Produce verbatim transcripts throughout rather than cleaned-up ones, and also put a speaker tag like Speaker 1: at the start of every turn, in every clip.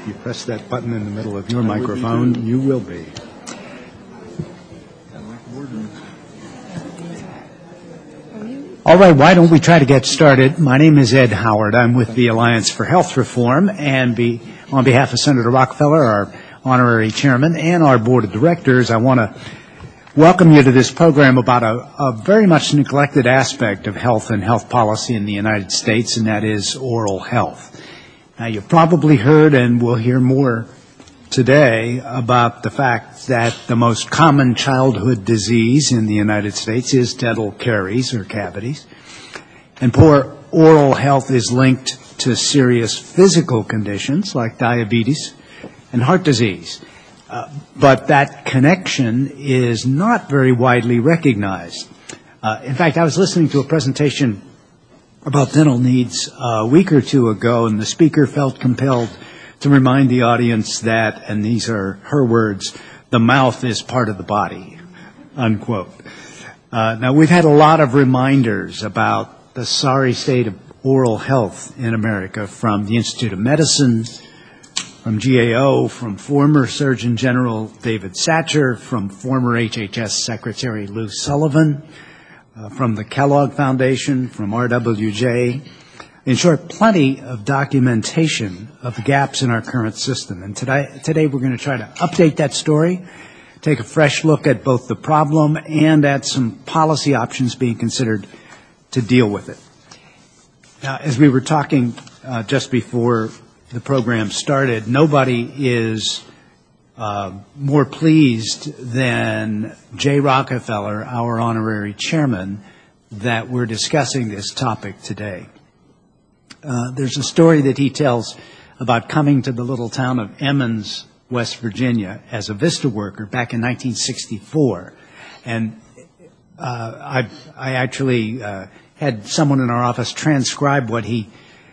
Speaker 1: You press that button in the middle of your microphone, you will be. All right, why don't we try to get started? My name is Ed Howard. I'm with the Alliance for Health Reform, and be, on behalf of Senator Rockefeller, our honorary chairman, and our board of directors, I want to welcome you to this program about a, a very much neglected aspect of health and health policy in the United States, and that is oral health. Now, you've probably heard, and we'll hear more today, about the fact that the most common childhood disease in the United States is dental caries or cavities. And poor oral health is linked to serious physical conditions like diabetes and heart disease. Uh, but that connection is not very widely recognized. Uh, in fact, I was listening to a presentation about dental needs a week or two ago, and the speaker felt compelled to remind the audience that, and these are her words, the mouth is part of the body, unquote. Uh, now, we've had a lot of reminders about the sorry state of oral health in America from the Institute of Medicine, from G A O, from former Surgeon General David Satcher, from former H H S Secretary Lou Sullivan, uh, from the Kellogg Foundation, from R W J. In short, plenty of documentation of the gaps in our current system. And today, today we're going to try to update that story, take a fresh look at both the problem and at some policy options being considered to deal with it. Now, as we were talking uh, just before the program started, nobody is uh, more pleased than Jay Rockefeller, our honorary chairman, that we're discussing this topic today. Uh, there's a story that he tells about coming to the little town of Emmons, West Virginia, as a VISTA worker back in nineteen sixty-four. And uh, I, I actually uh, had someone in our office transcribe what he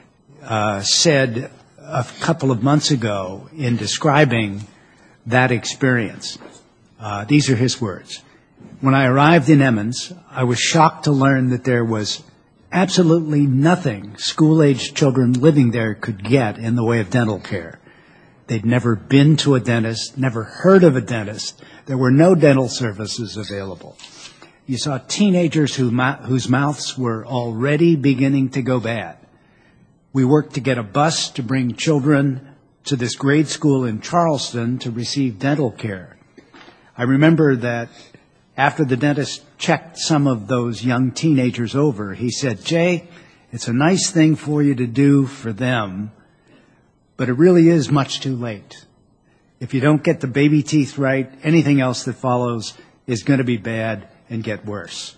Speaker 1: uh, said a couple of months ago in describing that experience. Uh, these are his words. When I arrived in Emmons, I was shocked to learn that there was absolutely nothing school-aged children living there could get in the way of dental care. They'd never been to a dentist, never heard of a dentist. There were no dental services available. You saw teenagers who, whose mouths were already beginning to go bad. We worked to get a bus to bring children to this grade school in Charleston to receive dental care. I remember that after the dentist checked some of those young teenagers over, he said, "Jay, it's a nice thing for you to do for them, but it really is much too late. If you don't get the baby teeth right, anything else that follows is going to be bad and get worse."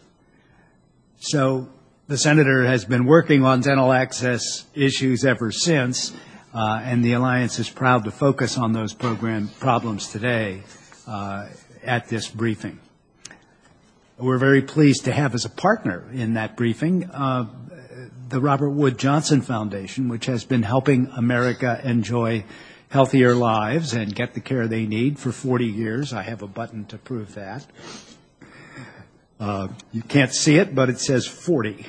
Speaker 1: So the senator has been working on dental access issues ever since, uh, and the Alliance is proud to focus on those program problems today uh, at this briefing. We're very pleased to have as a partner in that briefing uh, the Robert Wood Johnson Foundation, which has been helping America enjoy healthier lives and get the care they need for forty years. I have a button to prove that. Uh, you can't see it, but it says forty.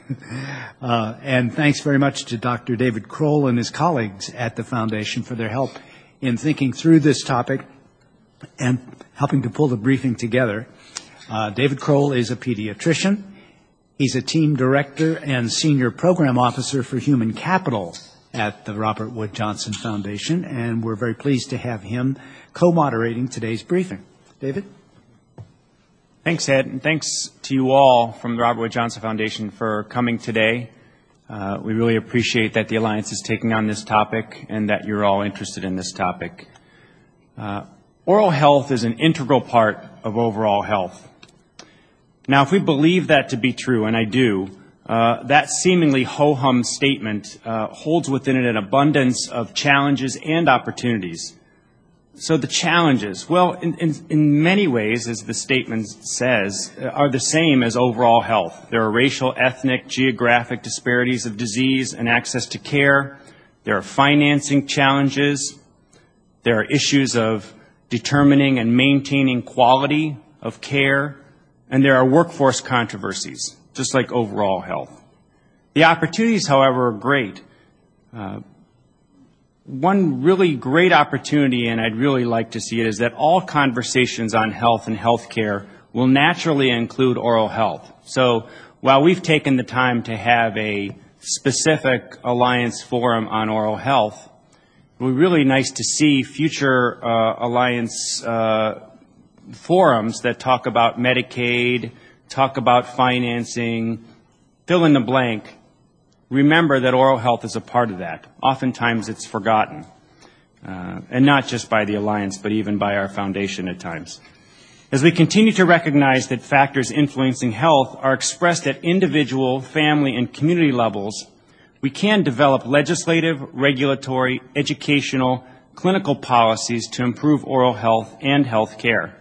Speaker 1: uh, and thanks very much to Doctor David Kroll and his colleagues at the Foundation for their help in thinking through this topic and helping to pull the briefing together. Uh, David Kroll is a pediatrician. He's a team director and senior program officer for human capital at the Robert Wood Johnson Foundation, and we're very pleased to have him co-moderating today's briefing. David?
Speaker 2: Thanks, Ed, and thanks to you all from the Robert Wood Johnson Foundation for coming today. Uh, we really appreciate that the Alliance is taking on this topic and that you're all interested in this topic. Uh, oral health is an integral part of overall health. Now, if we believe that to be true, and I do, uh, that seemingly ho-hum statement uh, holds within it an abundance of challenges and opportunities. So the challenges, well, in, in, in many ways, as the statement says, are the same as overall health. There are racial, ethnic, geographic disparities of disease and access to care. There are financing challenges. There are issues of determining and maintaining quality of care. And there are workforce controversies, just like overall health. The opportunities, however, are great. Uh, one really great opportunity, and I'd really like to see it, is that all conversations on health and healthcare will naturally include oral health. So while we've taken the time to have a specific Alliance forum on oral health, it would be really nice to see future uh, Alliance uh, forums that talk about Medicaid, talk about financing, fill in the blank. Remember that oral health is a part of that. Oftentimes it's forgotten, uh, and not just by the Alliance, but even by our foundation at times. As we continue to recognize that factors influencing health are expressed at individual, family, and community levels, we can develop legislative, regulatory, educational, clinical policies to improve oral health and health care.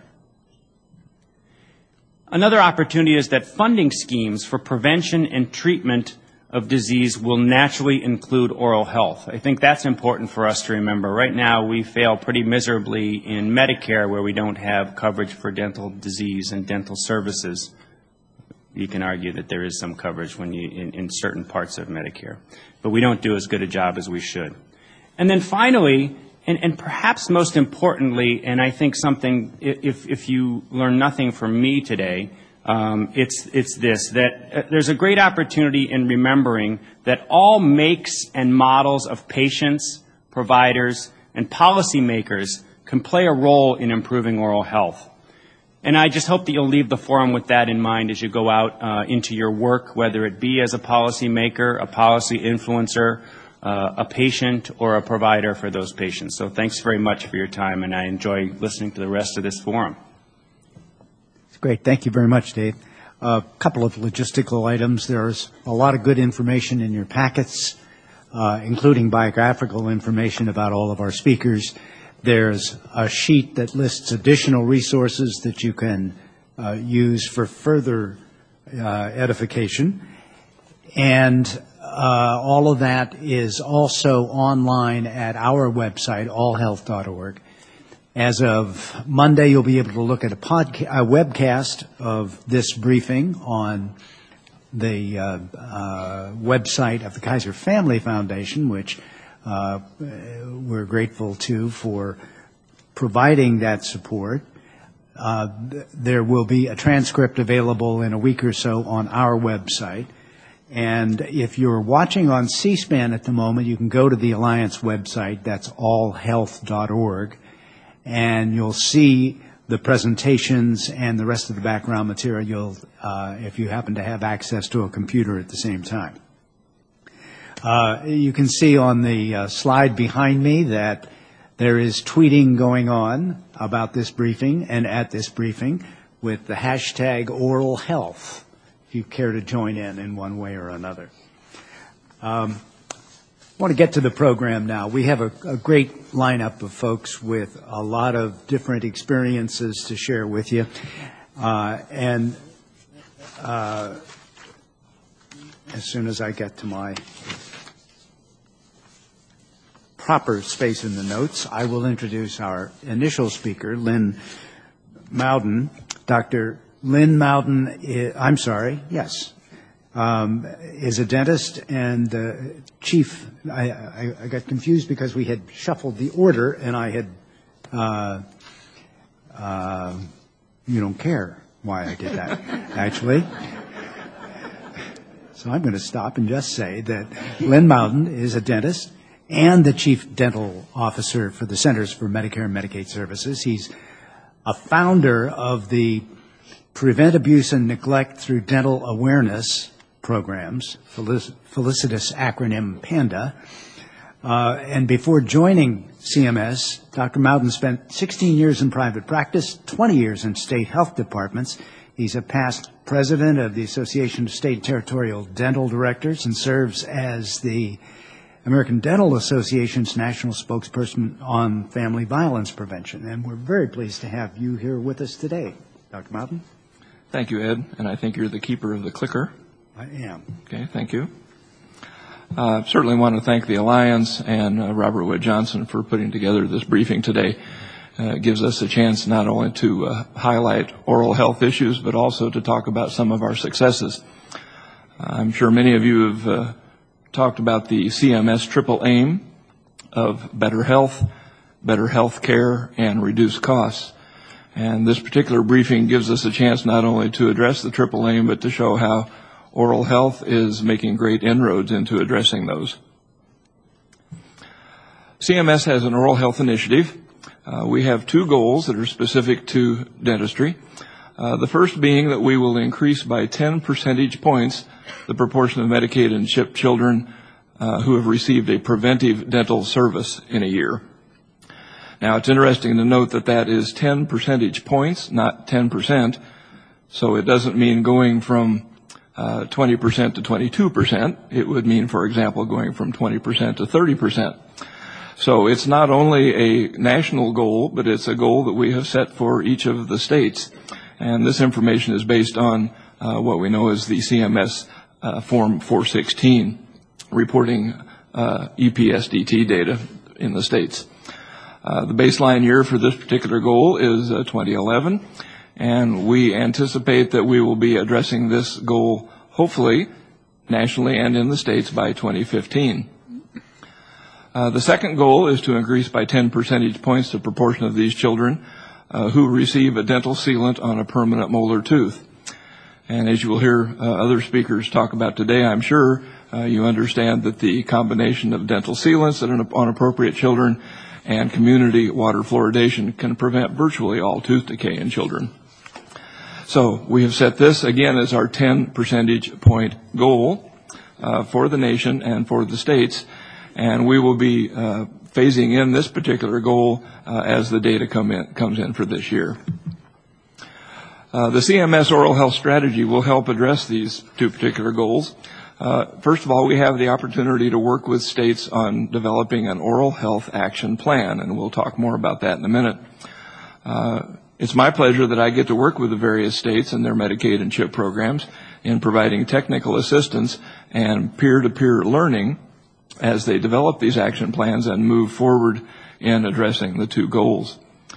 Speaker 2: Another opportunity is that funding schemes for prevention and treatment of disease will naturally include oral health. I think that's important for us to remember. Right now, we fail pretty miserably in Medicare, where we don't have coverage for dental disease and dental services. You can argue that there is some coverage when you, in, in certain parts of Medicare, but we don't do as good a job as we should. And then finally, and, and perhaps most importantly, and I think something, if, if you learn nothing from me today, Um, it's, it's this, that uh, there's a great opportunity in remembering that all makes and models of patients, providers, and policymakers can play a role in improving oral health. And I just hope that you'll leave the forum with that in mind as you go out uh, into your work, whether it be as a policymaker, a policy influencer, uh, a patient, or a provider for those patients. So thanks very much for your time, and I enjoy listening to the rest of this forum.
Speaker 1: Great. Thank you very much, Dave. A couple of logistical items. There's a lot of good information in your packets, uh, including biographical information about all of our speakers. There's a sheet that lists additional resources that you can uh, use for further uh, edification. And uh, all of that is also online at our website, all health dot org. As of Monday, you'll be able to look at a, podca- a webcast of this briefing on the uh, uh, website of the Kaiser Family Foundation, which uh, we're grateful to for providing that support. Uh, th- there will be a transcript available in a week or so on our website. And if you're watching on C-SPAN at the moment, you can go to the Alliance website. That's all health dot org. And you'll see the presentations and the rest of the background material uh, if you happen to have access to a computer at the same time. Uh, you can see on the uh, slide behind me that there is tweeting going on about this briefing and at this briefing with the hashtag oral health, if you care to join in in one way or another. Um, I want to get to the program now. We have a, a great lineup of folks with a lot of different experiences to share with you. Uh, and uh, as soon as I get to my proper space in the notes, I will introduce our initial speaker, Lynn Mouden. Doctor Lynn Mouden, is, I'm sorry, yes. Um, is a dentist and uh, chief. I, I, I got confused because we had shuffled the order, and I had. Uh, uh, you don't care why I did that, actually. So I'm going to stop and just say that Lynn Mouden is a dentist and the chief dental officer for the Centers for Medicare and Medicaid Services. He's a founder of the Prevent Abuse and Neglect Through Dental Awareness programs, felic- felicitous acronym PANDA. Uh, and before joining C M S, Doctor Mouden spent sixteen years in private practice, twenty years in state health departments. He's a past president of the Association of State and Territorial Dental Directors and serves as the American Dental Association's national spokesperson on family violence prevention. And we're very pleased to have you here with us today, Doctor Mouden.
Speaker 3: Thank you, Ed, and I think you're the keeper of the clicker.
Speaker 1: I am.
Speaker 3: Okay, thank you. I uh, certainly want to thank the Alliance and uh, Robert Wood Johnson for putting together this briefing today. Uh, it gives us a chance not only to uh, highlight oral health issues, but also to talk about some of our successes. Uh, I'm sure many of you have uh, talked about the C M S Triple Aim, of better health, better health care, and reduced costs. And this particular briefing gives us a chance not only to address the triple aim, but to show how oral health is making great inroads into addressing those. C M S has an oral health initiative. Uh, we have two goals that are specific to dentistry. Uh, the first being that we will increase by ten percentage points the proportion of Medicaid and CHIP children uh, who have received a preventive dental service in a year. Now, it's interesting to note that that is ten percentage points, not ten percent. So it doesn't mean going from uh, twenty percent to twenty-two percent. It would mean, for example, going from twenty percent to thirty percent. So it's not only a national goal, but it's a goal that we have set for each of the states. And this information is based on uh, what we know as the C M S uh, Form four sixteen, reporting uh, E P S D T data in the states. Uh, the baseline year for this particular goal is uh, twenty eleven, and we anticipate that we will be addressing this goal, hopefully, nationally and in the states by twenty fifteen. Uh, the second goal is to increase by ten percentage points the proportion of these children uh, who receive a dental sealant on a permanent molar tooth. And as you will hear uh, other speakers talk about today, I'm sure uh, you understand that the combination of dental sealants on appropriate children and community water fluoridation can prevent virtually all tooth decay in children. So we have set this again as our ten percentage point goal uh, for the nation and for the states. And we will be uh, phasing in this particular goal uh, as the data come in, comes in for this year. Uh, the C M S oral health strategy will help address these two particular goals. Uh, first of all, we have the opportunity to work with states on developing an oral health action plan, and we'll talk more about that in a minute. Uh, it's my pleasure that I get to work with the various states and their Medicaid and CHIP programs in providing technical assistance and peer-to-peer learning as they develop these action plans and move forward in addressing the two goals.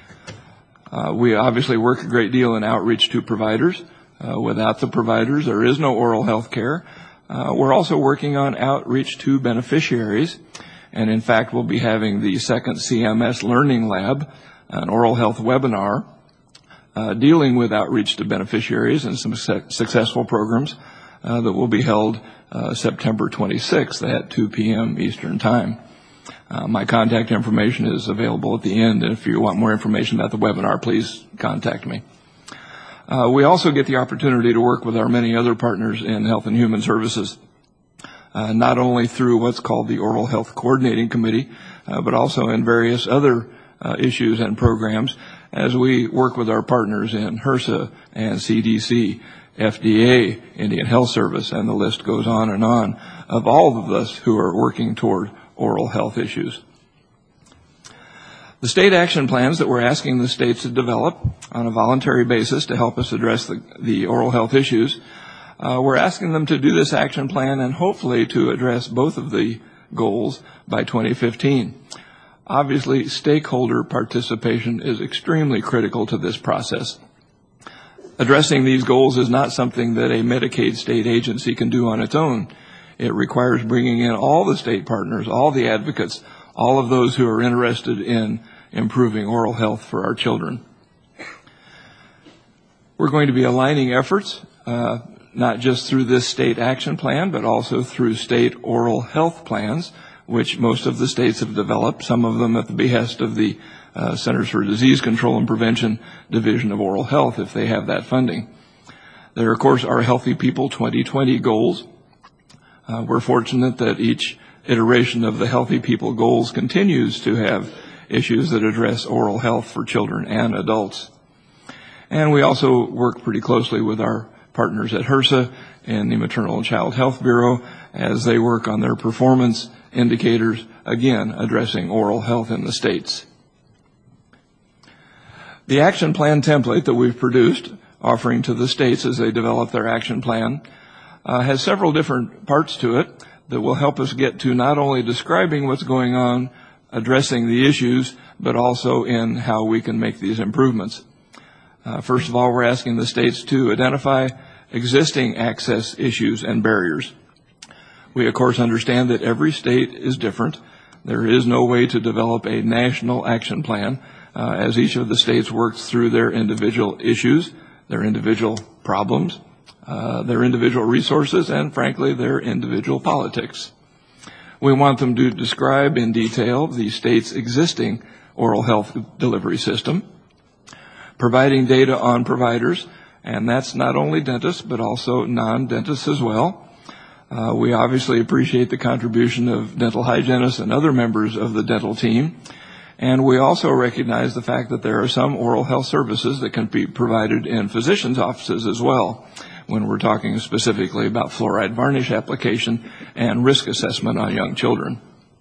Speaker 3: Uh, we obviously work a great deal in outreach to providers. Uh, without the providers, there is no oral health care. Uh, we're also working on outreach to beneficiaries, and in fact, we'll be having the second C M S Learning Lab, an oral health webinar, uh, dealing with outreach to beneficiaries and some su- successful programs uh, that will be held Uh, September twenty-sixth at two p.m. Eastern Time. Uh, my contact information is available at the end, and if you want more information about the webinar, please contact me. Uh, we also get the opportunity to work with our many other partners in Health and Human Services, uh, not only through what's called the Oral Health Coordinating Committee, uh, but also in various other uh, issues and programs as we work with our partners in HRSA and C D C, F D A, Indian Health Service, and the list goes on and on of all of us who are working toward oral health issues. The state action plans that we're asking the states to develop on a voluntary basis to help us address the, the oral health issues, uh, we're asking them to do this action plan and hopefully to address both of the goals by twenty fifteen. Obviously, stakeholder participation is extremely critical to this process. Addressing these goals is not something that a Medicaid state agency can do on its own. It requires bringing in all the state partners, all the advocates, all of those who are interested in improving oral health for our children. We're going to be aligning efforts, uh, not just through this state action plan, but also through state oral health plans, which most of the states have developed, some of them at the behest of the Uh, Centers for Disease Control and Prevention Division of Oral Health, if they have that funding. There, of course, are Healthy People twenty twenty goals. Uh, we're fortunate that each iteration of the Healthy People goals continues to have issues that address oral health for children and adults. And we also work pretty closely with our partners at HRSA and the Maternal and Child Health Bureau as they work on their performance indicators, again, addressing oral health in the states. The action plan template that we've produced, offering to the states as they develop their action plan, uh, has several different parts to it that will help us get to not only describing what's going on, addressing the issues, but also in how we can make these improvements. Uh, first of all, we're asking the states to identify existing access issues and barriers. We, of course, understand that every state is different. There is no way to develop a national action plan uh, as each of the states works through their individual issues, their individual problems, uh, their individual resources, and frankly, their individual politics. We want them to describe in detail the state's existing oral health delivery system, providing data on providers, and that's not only dentists, but also non-dentists as well. Uh, we obviously appreciate the contribution of dental hygienists and other members of the dental team, and we also recognize the fact that there are some oral health services that can be provided in physicians' offices as well, when we're talking specifically about fluoride varnish application and risk assessment on young children.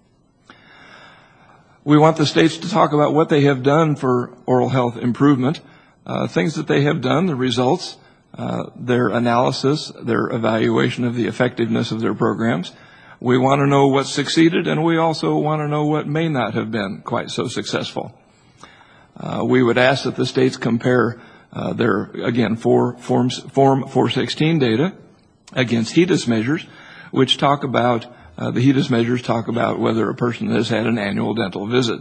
Speaker 3: We want the states to talk about what they have done for oral health improvement, uh, things that they have done, the results, uh, their analysis, their evaluation of the effectiveness of their programs. We want to know what succeeded, and we also want to know what may not have been quite so successful. Uh, we would ask that the states compare uh, their, again, four forms, Form four sixteen data against HEDIS measures, which talk about, uh, the HEDIS measures talk about whether a person has had an annual dental visit.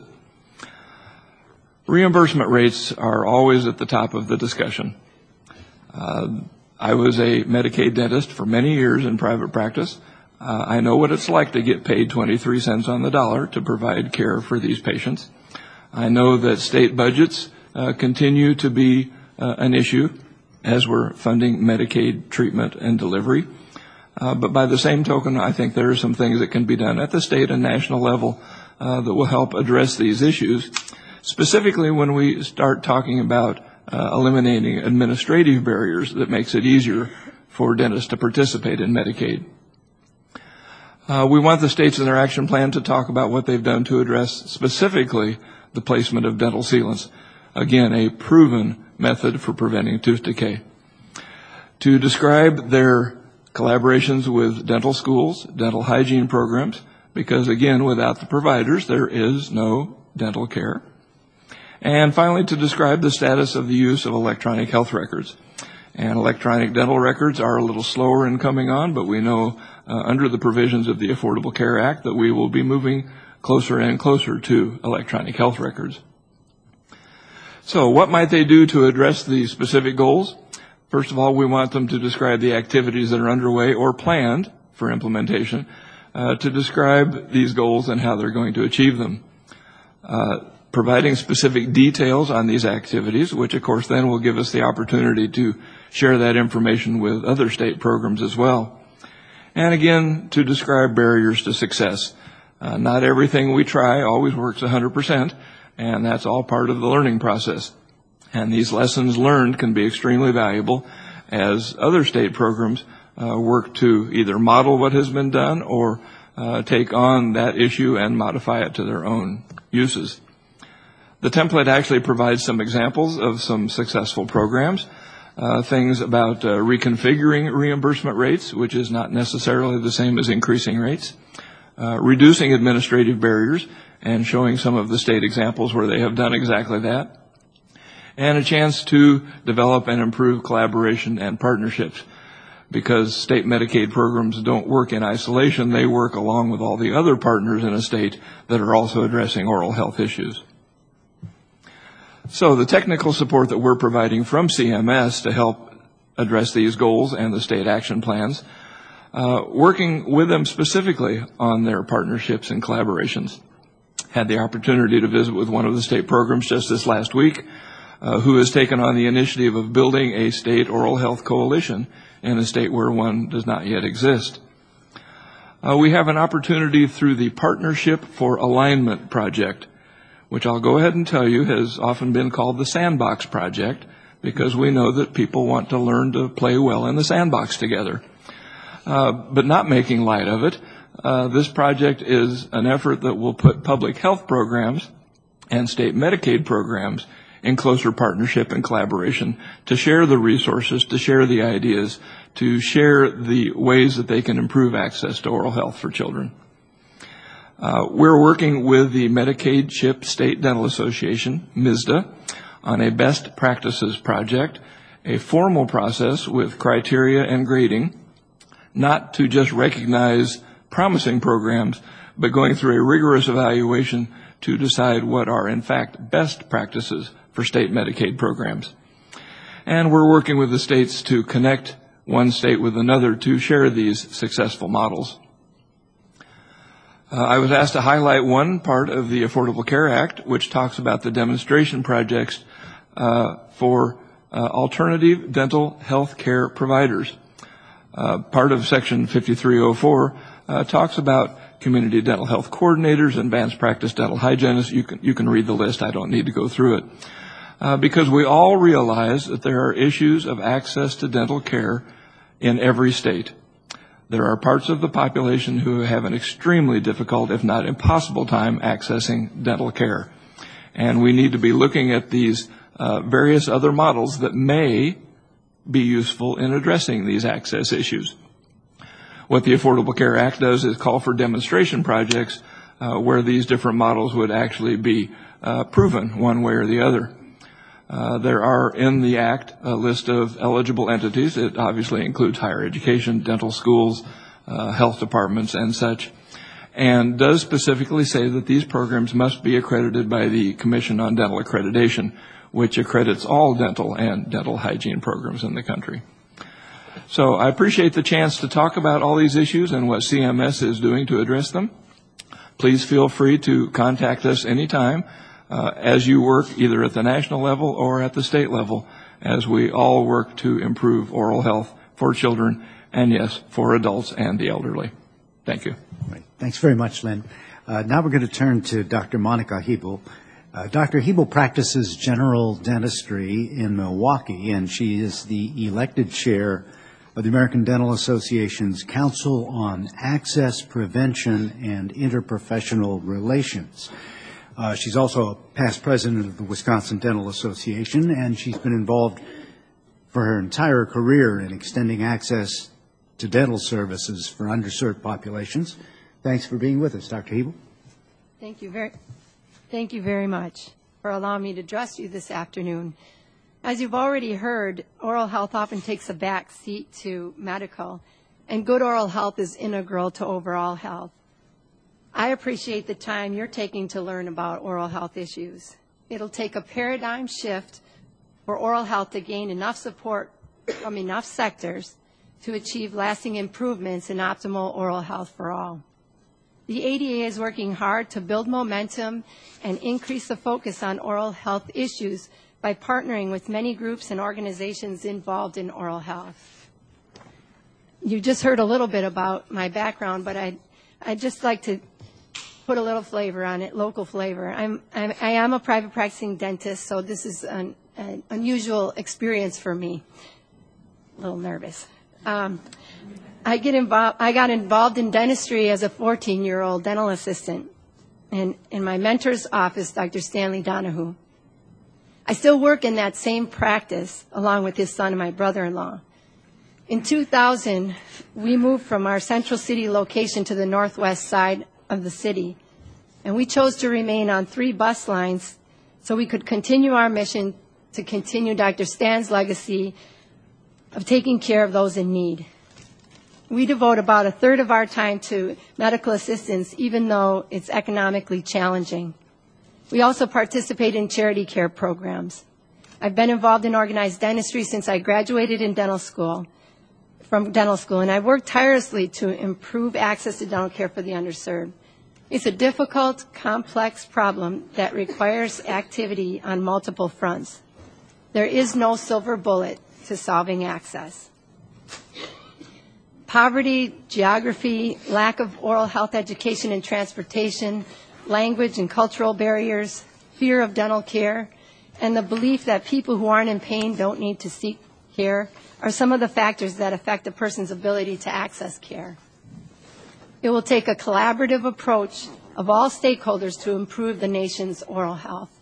Speaker 3: Reimbursement rates are always at the top of the discussion. Uh, I was a Medicaid dentist for many years in private practice. Uh, I know what it's like to get paid twenty-three cents on the dollar to provide care for these patients. I know that state budgets uh, continue to be uh, an issue as we're funding Medicaid treatment and delivery. Uh, but by the same token, I think there are some things that can be done at the state and national level uh, that will help address these issues, specifically when we start talking about uh, eliminating administrative barriers that makes it easier for dentists to participate in Medicaid. Uh, we want the states in their action plan to talk about what they've done to address specifically the placement of dental sealants. Again, a proven method for preventing tooth decay. To describe their collaborations with dental schools, dental hygiene programs, because again, without the providers, there is no dental care. And finally, to describe the status of the use of electronic health records. And electronic dental records are a little slower in coming on, but we know uh, under the provisions of the Affordable Care Act that we will be moving closer and closer to electronic health records. So what might they do to address the specific goals? First of all, we want them to describe the activities that are underway or planned for implementation, uh, to describe these goals and how they're going to achieve them. Uh, providing specific details on these activities, which of course then will give us the opportunity to share that information with other state programs as well. And again, to describe barriers to success. Uh, not everything we try always works one hundred percent, and that's all part of the learning process. And these lessons learned can be extremely valuable as other state programs uh, work to either model what has been done or uh, take on that issue and modify it to their own uses. The template actually provides some examples of some successful programs, uh, things about uh, reconfiguring reimbursement rates, which is not necessarily the same as increasing rates, uh, reducing administrative barriers, and showing some of the state examples where they have done exactly that, and a chance to develop and improve collaboration and partnerships. Because state Medicaid programs don't work in isolation, they work along with all the other partners in a state that are also addressing oral health issues. So the technical support that we're providing from C M S to help address these goals and the state action plans, uh, working with them specifically on their partnerships and collaborations. Had the opportunity to visit with one of the state programs just this last week, uh, who has taken on the initiative of building a state oral health coalition in a state where one does not yet exist. Uh, we have an opportunity through the Partnership for Alignment project, which I'll go ahead and tell you has often been called the Sandbox Project, because we know that people want to learn to play well in the sandbox together. Uh, but not making light of it, uh, this project is an effort that will put public health programs and state Medicaid programs in closer partnership and collaboration to share the resources, to share the ideas, to share the ways that they can improve access to oral health for children. Uh, we're working with the Medicaid CHIP State Dental Association, M I S D A, on a best practices project, a formal process with criteria and grading, not to just recognize promising programs, but going through a rigorous evaluation to decide what are, in fact, best practices for state Medicaid programs. And we're working with the states to connect one state with another to share these successful models. Uh, I was asked to highlight one part of the Affordable Care Act, which talks about the demonstration projects uh, for uh, alternative dental health care providers. Uh, part of Section fifty-three oh four uh, talks about community dental health coordinators, advanced practice dental hygienists. You can, you can read the list. I don't need to go through it. Uh, because we all realize that there are issues of access to dental care in every state. There are parts of the population who have an extremely difficult, if not impossible, time accessing dental care. And we need to be looking at these uh, various other models that may be useful in addressing these access issues. What the Affordable Care Act does is call for demonstration projects uh, where these different models would actually be uh, proven one way or the other. Uh, there are in the Act a list of eligible entities. It obviously includes higher education, dental schools, uh, health departments, and such, and does specifically say that these programs must be accredited by the Commission on Dental Accreditation, which accredits all dental and dental hygiene programs in the country. So I appreciate the chance to talk about all these issues and what C M S is doing to address them. Please feel free to contact us anytime uh, as you work either at the national level or at the state level, as we all work to improve oral health for children and, yes, for adults and the elderly. Thank you.
Speaker 1: Right. Thanks very much, Lynn. Uh, now we're going to turn to Doctor Monica Hebel. Uh, Doctor Hebel practices general dentistry in Milwaukee, and she is the elected chair of the American Dental Association's Council on Access, Prevention, and Interprofessional Relations. Uh, she's also a past president of the Wisconsin Dental Association, and she's been involved for her entire career in extending access to dental services for underserved populations. Thanks for being with us, Doctor Hebel.
Speaker 4: Thank you very, thank you very much for allowing me to address you this afternoon. As you've already heard, oral health often takes a back seat to medical, and good oral health is integral to overall health. I appreciate the time you're taking to learn about oral health issues. It'll take a paradigm shift for oral health to gain enough support from enough sectors to achieve lasting improvements in optimal oral health for all. The A D A is working hard to build momentum and increase the focus on oral health issues by partnering with many groups and organizations involved in oral health. You just heard a little bit about my background, but I'd, I'd just like to put a little flavor on it, local flavor. I'm, I'm, I am a private practicing dentist, so this is an, an unusual experience for me. A little nervous. Um, I, get involved, I got involved in dentistry as a fourteen-year-old dental assistant in, in my mentor's office, Doctor Stanley Donahue. I still work in that same practice along with his son and my brother-in-law. In two thousand, we moved from our Central City location to the northwest side of the city, and we chose to remain on three bus lines so we could continue our mission to continue Doctor Stan's legacy of taking care of those in need. We devote about a third of our time to medical assistance, even though it's economically challenging. We also participate in charity care programs. I've been involved in organized dentistry since I graduated in dental school, from dental school, and I've worked tirelessly to improve access to dental care for the underserved. It's a difficult, complex problem that requires activity on multiple fronts. There is no silver bullet to solving access. Poverty, geography, lack of oral health education and transportation, language and cultural barriers, fear of dental care, and the belief that people who aren't in pain don't need to seek care are some of the factors that affect a person's ability to access care. It will take a collaborative approach of all stakeholders to improve the nation's oral health.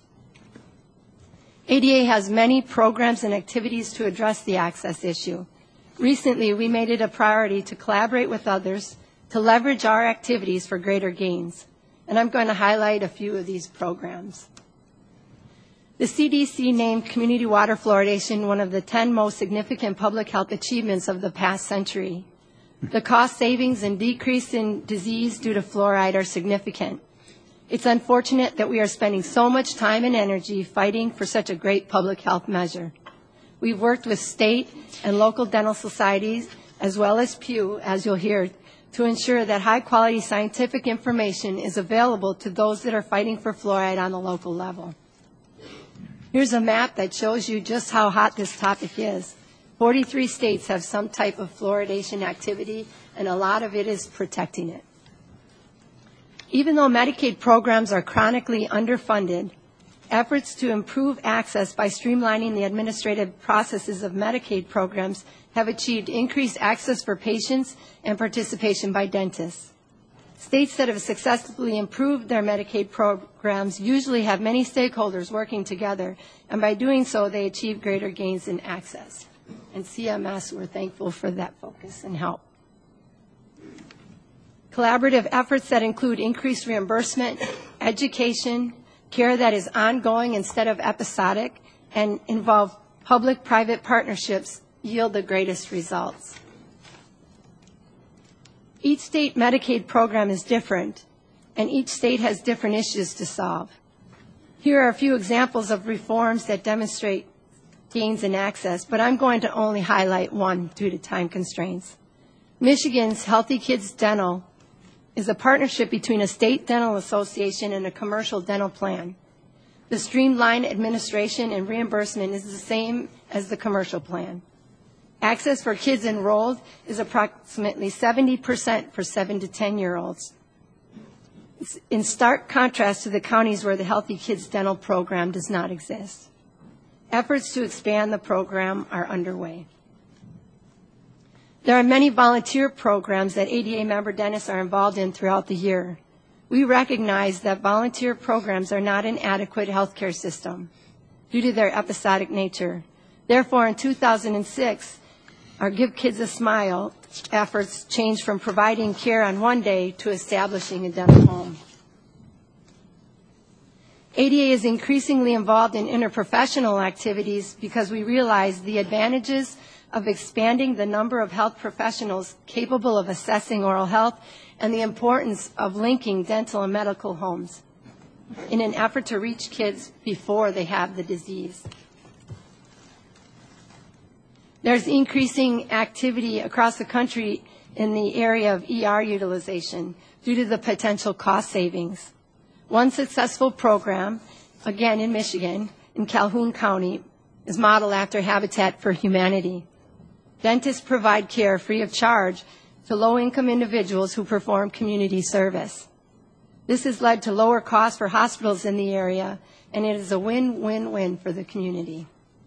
Speaker 4: A D A has many programs and activities to address the access issue. Recently, we made it a priority to collaborate with others to leverage our activities for greater gains. And I'm going to highlight a few of these programs. The C D C named community water fluoridation one of the ten most significant public health achievements of the past century. The cost savings and decrease in disease due to fluoride are significant. It's unfortunate that we are spending so much time and energy fighting for such a great public health measure. We've worked with state and local dental societies, as well as Pew, as you'll hear, to ensure that high-quality scientific information is available to those that are fighting for fluoride on the local level. Here's a map that shows you just how hot this topic is. forty-three states have some type of fluoridation activity, and a lot of it is protecting it. Even though Medicaid programs are chronically underfunded, efforts to improve access by streamlining the administrative processes of Medicaid programs have achieved increased access for patients and participation by dentists. States that have successfully improved their Medicaid programs usually have many stakeholders working together, and by doing so, they achieve greater gains in access. And C M S, we're thankful for that focus and help. Collaborative efforts that include increased reimbursement, education, care that is ongoing instead of episodic, and involve public-private partnerships yield the greatest results. Each state Medicaid program is different, and each state has different issues to solve. Here are a few examples of reforms that demonstrate gains in access, but I'm going to only highlight one due to time constraints. Michigan's Healthy Kids Dental is a partnership between a state dental association and a commercial dental plan. The streamlined administration and reimbursement is the same as the commercial plan. Access for kids enrolled is approximately seventy percent for seven to ten-year-olds. In stark contrast to the counties where the Healthy Kids Dental program does not exist. Efforts to expand the program are underway. There are many volunteer programs that A D A member dentists are involved in throughout the year. We recognize that volunteer programs are not an adequate healthcare system due to their episodic nature. Therefore, in two thousand six, our Give Kids a Smile efforts changed from providing care on one day to establishing a dental home. A D A is increasingly involved in interprofessional activities because we realize the advantages of expanding the number of health professionals capable of assessing oral health and the importance of linking dental and medical homes in an effort to reach kids before they have the disease. There's increasing activity across the country in the area of E R utilization due to the potential cost savings. One successful program, again in Michigan, in Calhoun County, is modeled after Habitat for Humanity. Dentists provide care free of charge to low-income individuals who perform community service. This has led to lower costs for hospitals in the area, and it is a win-win-win for the community.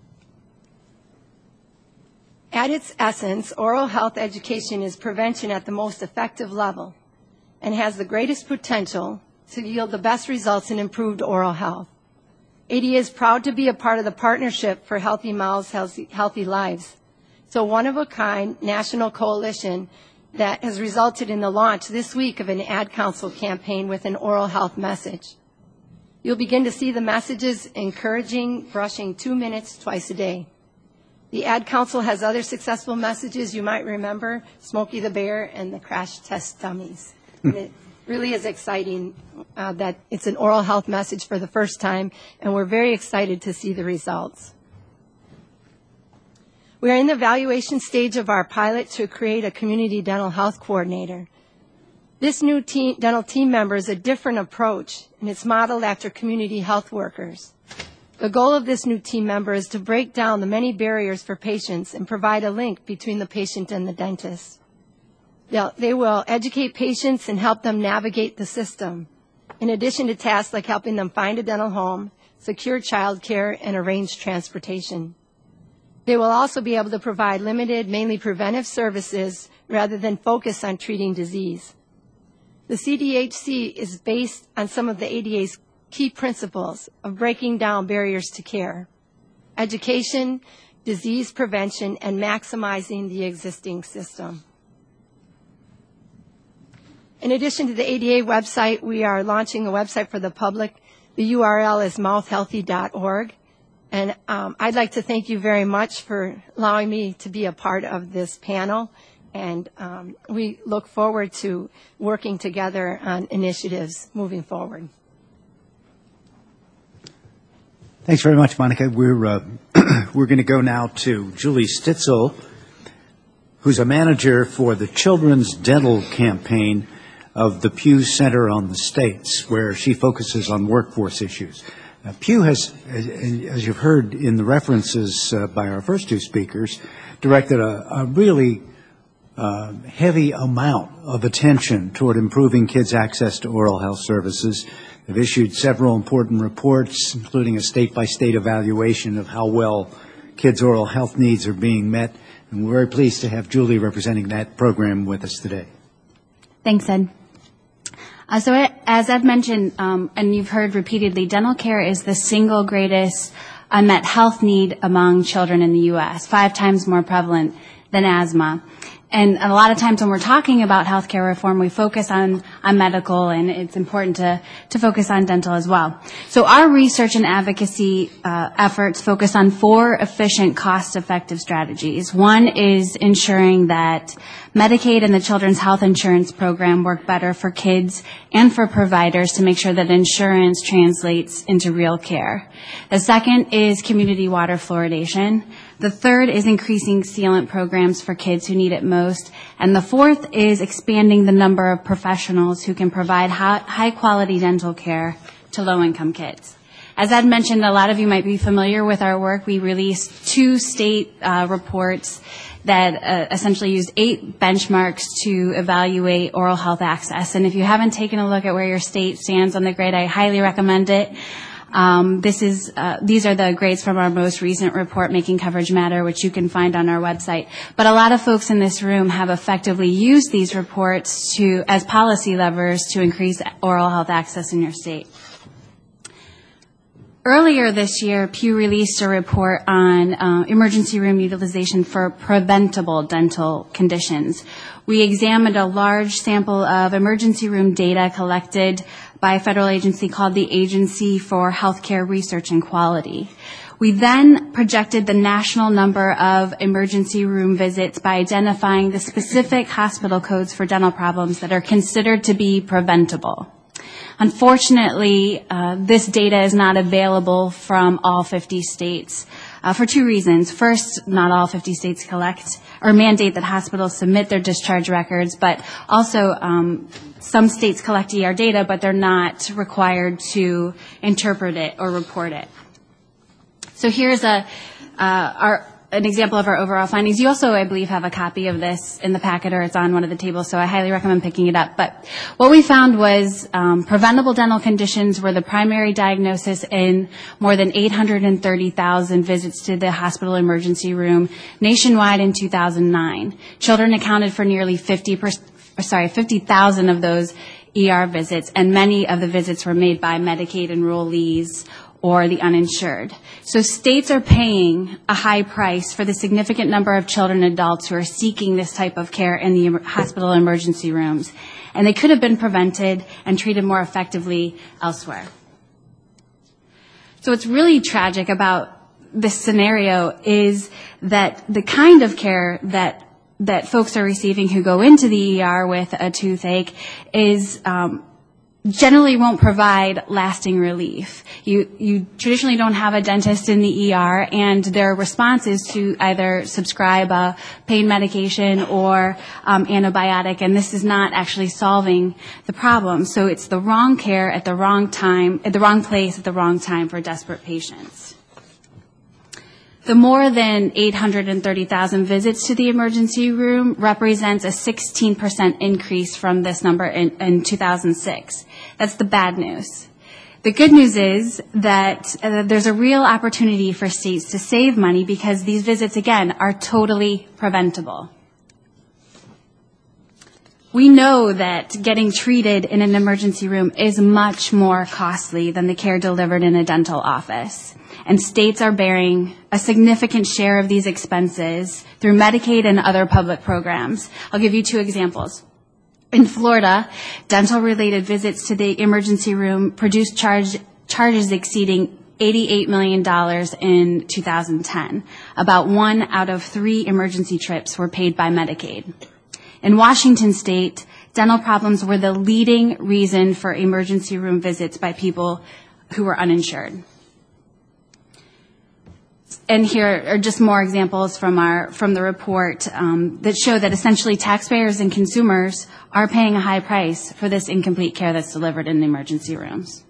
Speaker 4: At its essence, oral health education is prevention at the most effective level and has the greatest potential to yield the best results in improved oral health. A D A is proud to be a part of the Partnership for Healthy Mouths, Healthy, Healthy Lives. It's a one-of-a-kind national coalition that has resulted in the launch this week of an Ad Council campaign with an oral health message. You'll begin to see the messages encouraging brushing two minutes twice a day. The Ad Council has other successful messages you might remember, Smokey the Bear and the crash test dummies. And it really is exciting uh, that it's an oral health message for the first time, and we're very excited to see the results. We are in the evaluation stage of our pilot to create a community dental health coordinator. This new team, dental team member is a different approach, and it's modeled after community health workers. The goal of this new team member is to break down the many barriers for patients and provide a link between the patient and the dentist. They'll, they will educate patients and help them navigate the system, in addition to tasks like helping them find a dental home, secure child care, and arrange transportation. They will also be able to provide limited, mainly preventive services rather than focus on treating disease. The C D H C is based on some of the A D A's key principles of breaking down barriers to care: education, disease prevention, and maximizing the existing system. In addition to the A D A website, we are launching a website for the public. The U R L is mouth healthy dot org. And um, I'd like to thank you very much for allowing me to be a part of this panel. and um, we look forward to working together on initiatives moving forward.
Speaker 1: Thanks very much, Monica. We're uh, we're going to go now to Julie Stitzel, who's a manager for the Children's Dental Campaign of the Pew Center on the States, where she focuses on workforce issues. Now, Pew has, as, as you've heard in the references uh, by our first two speakers, directed a, a really uh, heavy amount of attention toward improving kids' access to oral health services. They've issued several important reports, including a state-by-state evaluation of how well kids' oral health needs are being met. And we're very pleased to have Julie representing that program with us today.
Speaker 5: Thanks, Ed. Uh, so it, as Ed mentioned, um, and you've heard repeatedly, dental care is the single greatest unmet health need among children in the U S, five times more prevalent than asthma. And a lot of times when we're talking about healthcare reform, we focus on, on medical, and it's important to, to focus on dental as well. So our research and advocacy uh, efforts focus on four efficient, cost-effective strategies. One is ensuring that Medicaid and the Children's Health Insurance Program work better for kids and for providers to make sure that insurance translates into real care. The second is community water fluoridation. The third is increasing sealant programs for kids who need it most. And the fourth is expanding the number of professionals who can provide high-quality dental care to low-income kids. As Ed mentioned, a lot of you might be familiar with our work. We released two state uh, reports that uh, essentially used eight benchmarks to evaluate oral health access. And if you haven't taken a look at where your state stands on the grade, I highly recommend it. Um, this is, uh, these are the grades from our most recent report, Making Coverage Matter, which you can find on our website. But a lot of folks in this room have effectively used these reports to, as policy levers to increase oral health access in your state. Earlier this year, Pew released a report on uh, emergency room utilization for preventable dental conditions. We examined a large sample of emergency room data collected by a federal agency called the Agency for Healthcare Research and Quality. We then projected the national number of emergency room visits by identifying the specific hospital codes for dental problems that are considered to be preventable. Unfortunately, uh, this data is not available from all fifty states uh, for two reasons. First, not all fifty states collect or mandate that hospitals submit their discharge records, but also um, some states collect E R data, but they're not required to interpret it or report it. So here's a uh, our an example of our overall findings. You also, I believe, have a copy of this in the packet, or it's on one of the tables, so I highly recommend picking it up. But what we found was um, preventable dental conditions were the primary diagnosis in more than eight hundred thirty thousand visits to the hospital emergency room nationwide in two thousand nine. Children accounted for nearly fifty percent, sorry, fifty thousand of those E R visits, and many of the visits were made by Medicaid enrollees or the uninsured. So states are paying a high price for the significant number of children and adults who are seeking this type of care in the hospital emergency rooms. And they could have been prevented and treated more effectively elsewhere. So what's really tragic about this scenario is that the kind of care that that folks are receiving who go into the E R with a toothache is um, generally won't provide lasting relief. You, you traditionally don't have a dentist in the E R, and their response is to either subscribe a pain medication or um, antibiotic, and this is not actually solving the problem. So it's the wrong care at the wrong time, at the wrong place at the wrong time for desperate patients. The more than eight hundred thirty thousand visits to the emergency room represents a sixteen percent increase from this number in, in two thousand six. That's the bad news. The good news is that uh, there's a real opportunity for states to save money because these visits, again, are totally preventable. We know that getting treated in an emergency room is much more costly than the care delivered in a dental office. And states are bearing a significant share of these expenses through Medicaid and other public programs. I'll give you two examples. In Florida, dental-related visits to the emergency room produced charge, charges exceeding eighty-eight million dollars in two thousand ten. About one out of three emergency trips were paid by Medicaid. In Washington state, dental problems were the leading reason for emergency room visits by people who were uninsured. And here are just more examples from our from the report um, that show that essentially taxpayers and consumers are paying a high price for this incomplete care that's delivered in the emergency rooms.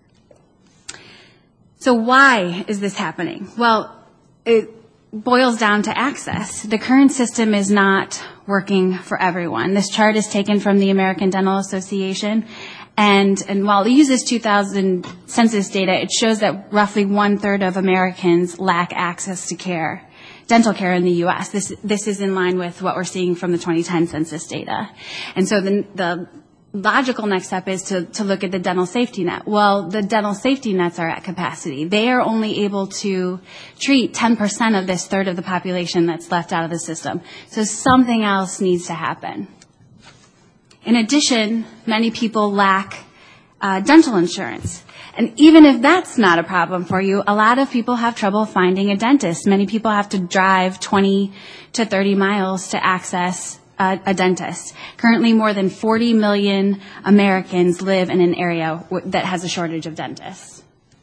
Speaker 5: So why is this happening? Well, it boils down to access. The current system is not working for everyone. This chart is taken from the American Dental Association. And, and while it uses two thousand census data, it shows that roughly one-third of Americans lack access to care, dental care in the U S. This, this is in line with what we're seeing from the twenty ten census data. And so the, the logical next step is to, to look at the dental safety net. Well, the dental safety nets are at capacity. They are only able to treat ten percent of this third of the population that's left out of the system. So something else needs to happen. In addition, many people lack uh, dental insurance. And even if that's not a problem for you, a lot of people have trouble finding a dentist. Many people have to drive twenty to thirty miles to access a, a dentist. Currently, more than forty million Americans live in an area w- that has a shortage of dentists.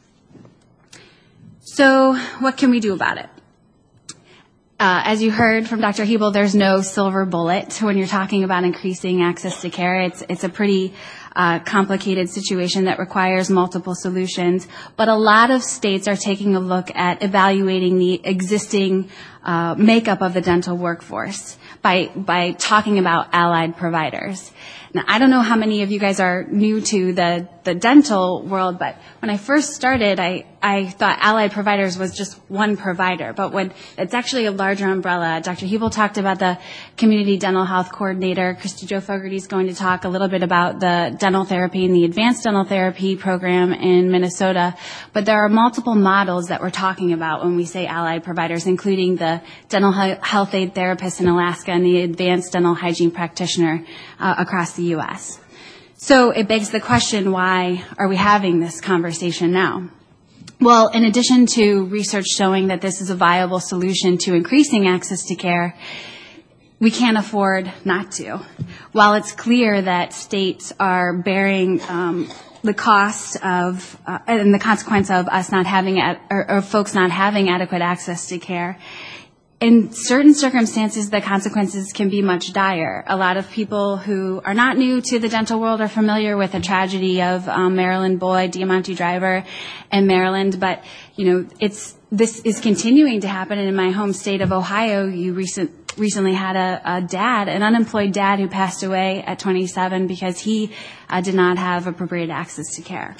Speaker 5: So what can we do about it? Uh, as you heard from Doctor Hebel, there's no silver bullet when you're talking about increasing access to care. It's, it's a pretty uh, complicated situation that requires multiple solutions. But a lot of states are taking a look at evaluating the existing uh, makeup of the dental workforce by, by talking about allied providers. Now, I don't know how many of you guys are new to the, the dental world, but when I first started, I, I thought allied providers was just one provider. But when it's actually a larger umbrella. Doctor Hebel talked about the community dental health coordinator. Christy Jo Fogarty is going to talk a little bit about the dental therapy and the advanced dental therapy program in Minnesota. But there are multiple models that we're talking about when we say allied providers, including the dental health aid therapist in Alaska and the advanced dental hygiene practitioner uh, across the U S. So it begs the question, why are we having this conversation now? Well, in addition to research showing that this is a viable solution to increasing access to care, we can't afford not to. While it's clear that states are bearing um, the cost of uh, and the consequence of us not having ad- or, or folks not having adequate access to care, in certain circumstances, the consequences can be much dire. A lot of people who are not new to the dental world are familiar with the tragedy of um, Marilyn Boyd, Diamante Driver, in Maryland. But, you know, it's this is continuing to happen. And in my home state of Ohio, you recent, recently had a, a dad, an unemployed dad who passed away at twenty-seven because he uh, did not have appropriate access to care.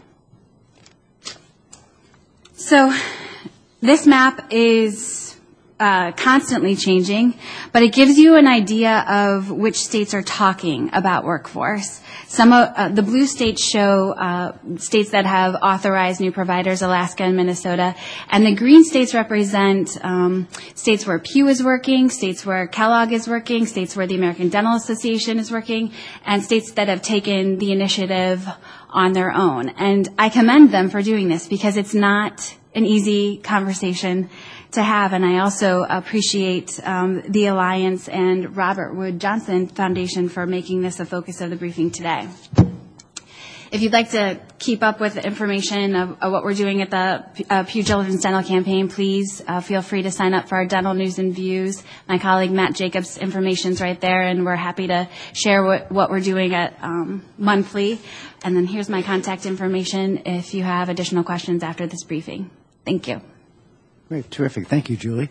Speaker 5: So this map is Uh, constantly changing, but it gives you an idea of which states are talking about workforce. Some of uh, the blue states show uh, states that have authorized new providers, Alaska and Minnesota, and the green states represent um, states where Pew is working, states where Kellogg is working, states where the American Dental Association is working, and states that have taken the initiative on their own. And I commend them for doing this because it's not an easy conversation to have, and I also appreciate um, the Alliance and Robert Wood Johnson Foundation for making this a focus of the briefing today. If you'd like to keep up with the information of, of what we're doing at the uh, Pew Children's Dental Campaign, please uh, feel free to sign up for our Dental News and Views. My colleague Matt Jacobs' information's right there, and we're happy to share what, what we're doing at um, monthly. And then here's my contact information if you have additional questions after this briefing. Thank you.
Speaker 1: Great, terrific. Thank you, Julie.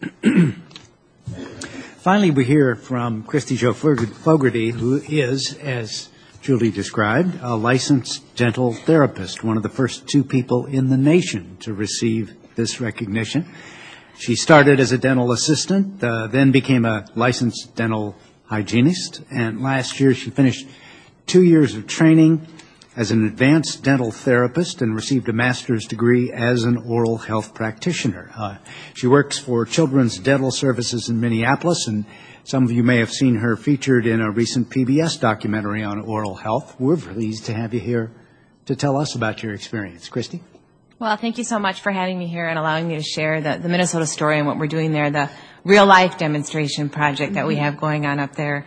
Speaker 1: Finally, we hear from Christy Jo Fogarty, who is, as Julie described, a licensed dental therapist, one of the first two people in the nation to receive this recognition. She started as a dental assistant, uh, then became a licensed dental hygienist, and last year she finished two years of training as an advanced dental therapist and received a master's degree as an oral health practitioner. Uh, she works for Children's Dental Services in Minneapolis, and some of you may have seen her featured in a recent P B S documentary on oral health. We're pleased to have you here to tell us about your experience. Christy?
Speaker 6: Well, thank you so much for having me here and allowing me to share the, the Minnesota story and what we're doing there, the real-life demonstration project that we have going on up there.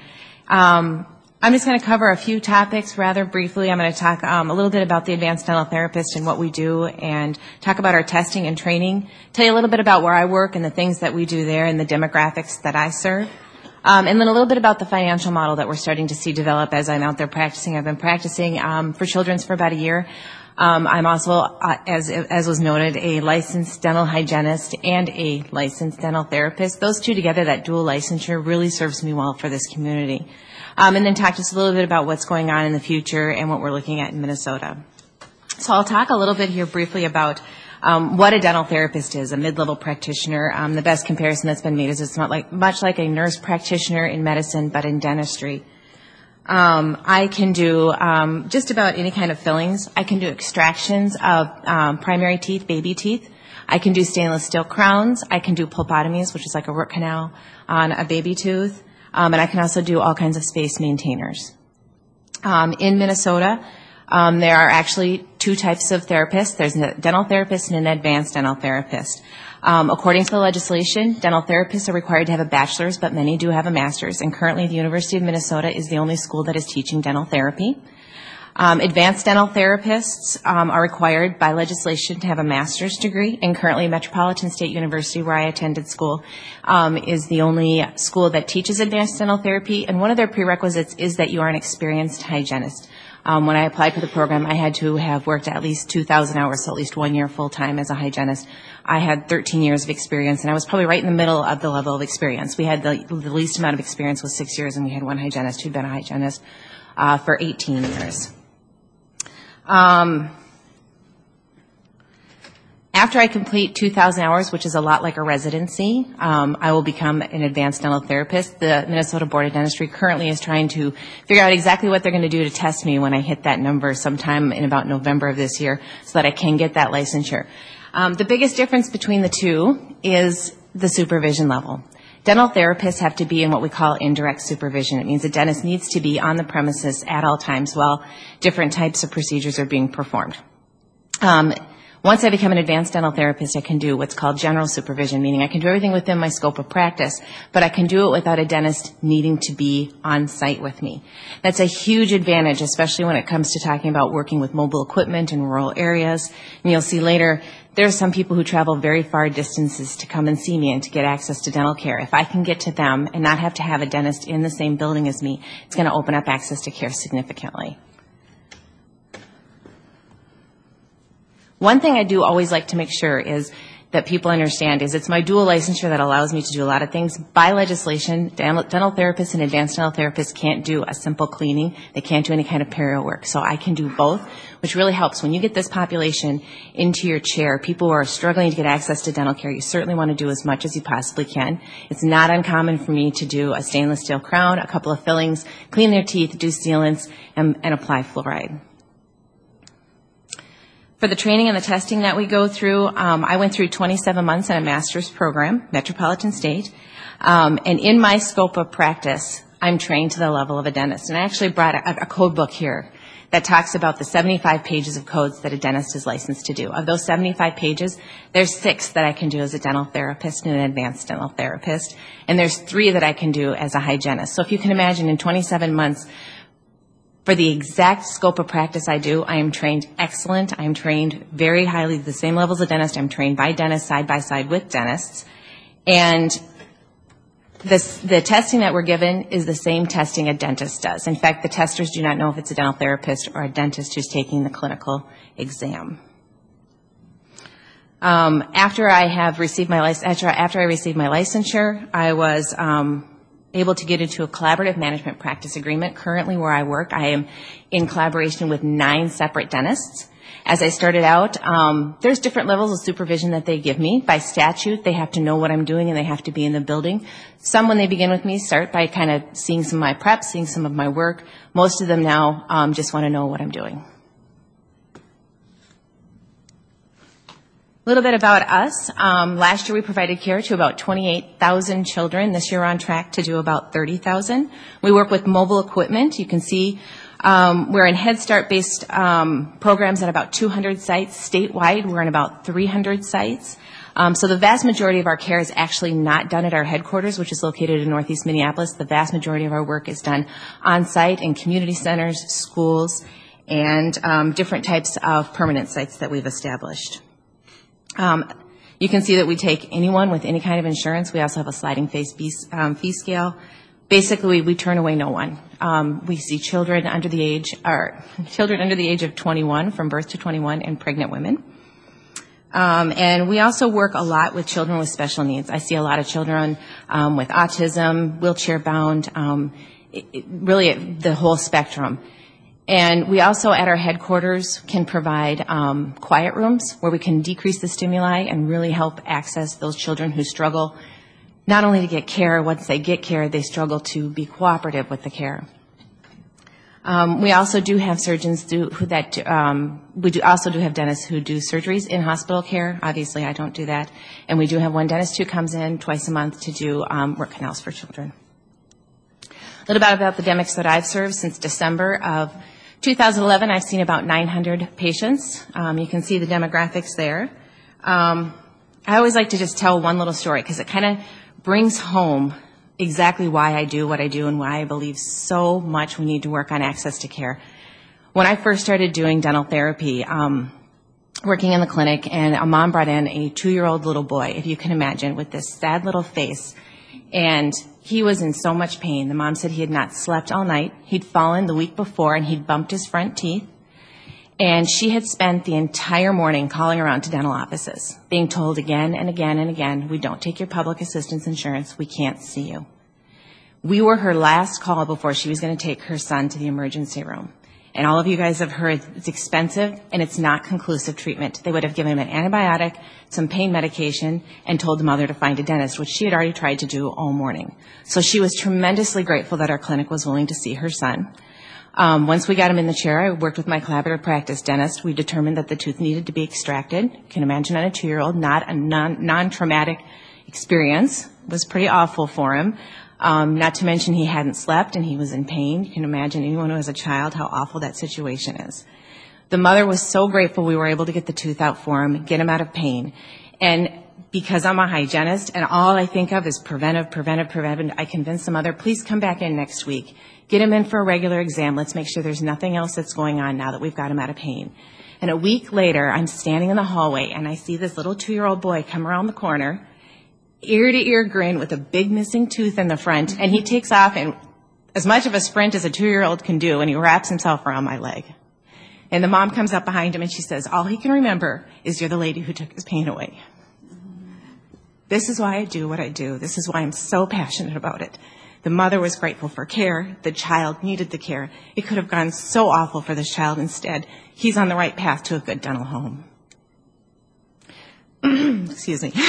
Speaker 6: Um, I'm just going to cover a few topics rather briefly. I'm going to talk um, a little bit about the advanced dental therapist and what we do, and talk about our testing and training, tell you a little bit about where I work and the things that we do there and the demographics that I serve, um, and then a little bit about the financial model that we're starting to see develop as I'm out there practicing. I've been practicing um, for Children's for about a year. Um, I'm also, uh, as as was noted, a licensed dental hygienist and a licensed dental therapist. Those two together, that dual licensure, really serves me well for this community. Um, and then talk to us a little bit about what's going on in the future and what we're looking at in Minnesota. So I'll talk a little bit here briefly about um, what a dental therapist is, a mid-level practitioner. Um, the best comparison that's been made is it's not like much like a nurse practitioner in medicine, but in dentistry. Um, I can do um, just about any kind of fillings. I can do extractions of um, primary teeth, baby teeth. I can do stainless steel crowns. I can do pulpotomies, which is like a root canal on a baby tooth. Um, and I can also do all kinds of space maintainers. Um, in Minnesota, um, there are actually two types of therapists. There's a dental therapist and an advanced dental therapist. Um, according to the legislation, dental therapists are required to have a bachelor's, but many do have a master's. And currently, the University of Minnesota is the only school that is teaching dental therapy. Um, advanced dental therapists um, are required by legislation to have a master's degree, and currently Metropolitan State University, where I attended school, um, is the only school that teaches advanced dental therapy, and one of their prerequisites is that you are an experienced hygienist. Um, when I applied for the program, I had to have worked at least two thousand hours, so at least one year full-time as a hygienist. I had thirteen years of experience, and I was probably right in the middle of the level of experience. We had the, the least amount of experience was six years, and we had one hygienist who'd been a hygienist uh, for eighteen years. Um, after I complete two thousand hours, which is a lot like a residency, um, I will become an advanced dental therapist. The Minnesota Board of Dentistry currently is trying to figure out exactly what they're going to do to test me when I hit that number sometime in about November of this year so that I can get that licensure. Um, the biggest difference between the two is the supervision level. Dental therapists have to be in what we call indirect supervision. It means the dentist needs to be on the premises at all times while different types of procedures are being performed. Um, once I become an advanced dental therapist, I can do what's called general supervision, meaning I can do everything within my scope of practice, but I can do it without a dentist needing to be on site with me. That's a huge advantage, especially when it comes to talking about working with mobile equipment in rural areas. And you'll see later, there are some people who travel very far distances to come and see me and to get access to dental care. If I can get to them and not have to have a dentist in the same building as me, it's going to open up access to care significantly. One thing I do always like to make sure is that people understand is it's my dual licensure that allows me to do a lot of things. By legislation, dental therapists and advanced dental therapists can't do a simple cleaning. They can't do any kind of perio work. So I can do both, which really helps. When you get this population into your chair, people who are struggling to get access to dental care, you certainly want to do as much as you possibly can. It's not uncommon for me to do a stainless steel crown, a couple of fillings, clean their teeth, do sealants, and, and apply fluoride. For the training and the testing that we go through, um, I went through twenty-seven months in a master's program, Metropolitan State, um, and in my scope of practice, I'm trained to the level of a dentist. And I actually brought a, a code book here that talks about the seventy-five pages of codes that a dentist is licensed to do. Of those seventy-five pages, there's six that I can do as a dental therapist and an advanced dental therapist, and there's three that I can do as a hygienist. So if you can imagine, in twenty-seven months, for the exact scope of practice I do, I am trained excellent. I am trained very highly at the same level as a dentist. I'm trained by dentists, side by side with dentists. And this, the testing that we're given is the same testing a dentist does. In fact, the testers do not know if it's a dental therapist or a dentist who's taking the clinical exam. Um, after I have received my lic- after, after I received my licensure, I was um, able to get into a collaborative management practice agreement. Currently where I work, I am in collaboration with nine separate dentists. As I started out, um, there's different levels of supervision that they give me. By statute, they have to know what I'm doing and they have to be in the building. Some, when they begin with me, start by kind of seeing some of my prep, seeing some of my work. Most of them now um, just want to know what I'm doing. A little bit about us. Um, last year we provided care to about twenty-eight thousand children. This year we're on track to do about thirty thousand. We work with mobile equipment. You can see um, we're in Head Start-based um, programs at about two hundred sites. Statewide, we're in about three hundred sites. Um, so the vast majority of our care is actually not done at our headquarters, which is located in Northeast Minneapolis. The vast majority of our work is done on-site in community centers, schools, and um, different types of permanent sites that we've established. Um, you can see that we take anyone with any kind of insurance. We also have a sliding face fee, um, fee scale. Basically, we turn away no one. Um, we see children under the age, or children under the age of twenty-one, from birth to twenty-one, and pregnant women. Um, and we also work a lot with children with special needs. I see a lot of children um, with autism, wheelchair-bound, um, it, it, really the whole spectrum. And we also, at our headquarters, can provide um, quiet rooms where we can decrease the stimuli and really help access those children who struggle not only to get care. Once they get care, they struggle to be cooperative with the care. Um, we also do have surgeons do, who that um, we do also do have dentists who do surgeries in hospital care. Obviously, I don't do that. And we do have one dentist who comes in twice a month to do um, root canals for children. A little bit about the demics that I've served since December of two thousand eleven. I've seen about nine hundred patients. Um, you can see the demographics there. Um, I always like to just tell one little story because it kind of brings home exactly why I do what I do and why I believe so much we need to work on access to care. When I first started doing dental therapy, um, working in the clinic, and a mom brought in a two-year-old little boy, if you can imagine, with this sad little face, and he was in so much pain. The mom said he had not slept all night. He'd fallen the week before, and he'd bumped his front teeth. And she had spent the entire morning calling around to dental offices, being told again and again and again, we don't take your public assistance insurance, we can't see you. We were her last call before she was going to take her son to the emergency room. And all of you guys have heard it's expensive and it's not conclusive treatment. They would have given him an antibiotic, some pain medication, and told the mother to find a dentist, which she had already tried to do all morning. So she was tremendously grateful that our clinic was willing to see her son. Um, once we got him in the chair, I worked with my collaborative practice dentist. We determined that the tooth needed to be extracted. You can imagine on a two-year-old, not a non, non-traumatic experience. It was pretty awful for him. Um, not to mention he hadn't slept and he was in pain. You can imagine anyone who has a child how awful that situation is. The mother was so grateful we were able to get the tooth out for him, get him out of pain. And because I'm a hygienist and all I think of is preventive, preventive, preventive, I convinced the mother, please come back in next week. Get him in for a regular exam. Let's make sure there's nothing else that's going on now that we've got him out of pain. And a week later, I'm standing in the hallway and I see this little two-year-old boy come around the corner, ear-to-ear grin with a big missing tooth in the front, and he takes off and as much of a sprint as a two-year-old can do, and he wraps himself around my leg. And the mom comes up behind him and she says, all he can remember is you're the lady who took his pain away. This is why I do what I do. This is why I'm so passionate about it. The mother was grateful for care. The child needed the care. It could have gone so awful for this child. Instead, he's on the right path to a good dental home. Excuse me.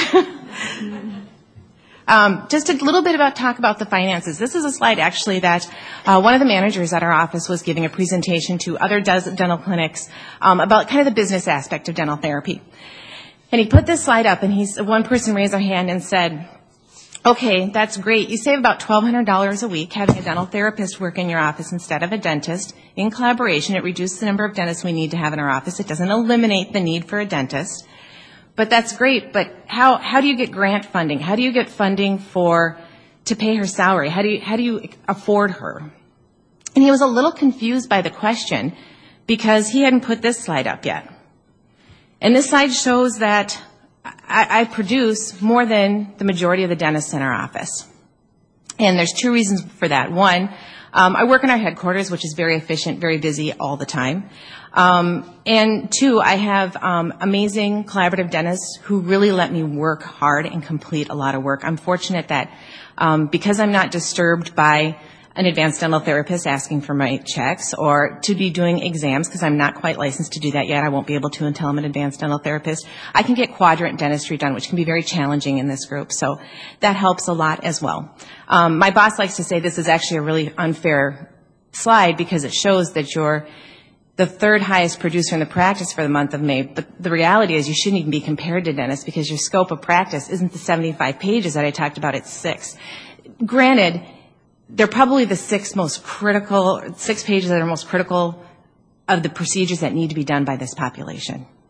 Speaker 6: um, just a little bit about talk about the finances. This is a slide actually that uh, one of the managers at our office was giving a presentation to other dental clinics um, about kind of the business aspect of dental therapy. And he put this slide up, and he's one person raised their hand and said, okay, that's great. You save about twelve hundred dollars a week having a dental therapist work in your office instead of a dentist. In collaboration, it reduces the number of dentists we need to have in our office. It doesn't eliminate the need for a dentist. But that's great. But how, how do you get grant funding? How do you get funding for, to pay her salary? How do you, how do you afford her? And he was a little confused by the question because he hadn't put this slide up yet. And this slide shows that I, I produce more than the majority of the dentists in our office. And there's two reasons for that. One, um, I work in our headquarters, which is very efficient, very busy all the time. Um, and two, I have um, amazing collaborative dentists who really let me work hard and complete a lot of work. I'm fortunate that um, because I'm not disturbed by an advanced dental therapist asking for my checks or to be doing exams because I'm not quite licensed to do that yet. I won't be able to until I'm an advanced dental therapist. I can get quadrant dentistry done, which can be very challenging in this group. So that helps a lot as well. Um, my boss likes to say this is actually a really unfair slide because it shows that you're the third highest producer in the practice for the month of May. But the reality is you shouldn't even be compared to dentists because your scope of practice isn't the seventy-five pages that I talked about, it's six. Granted, they're probably the six most critical, six pages that are most critical of the procedures that need to be done by this population.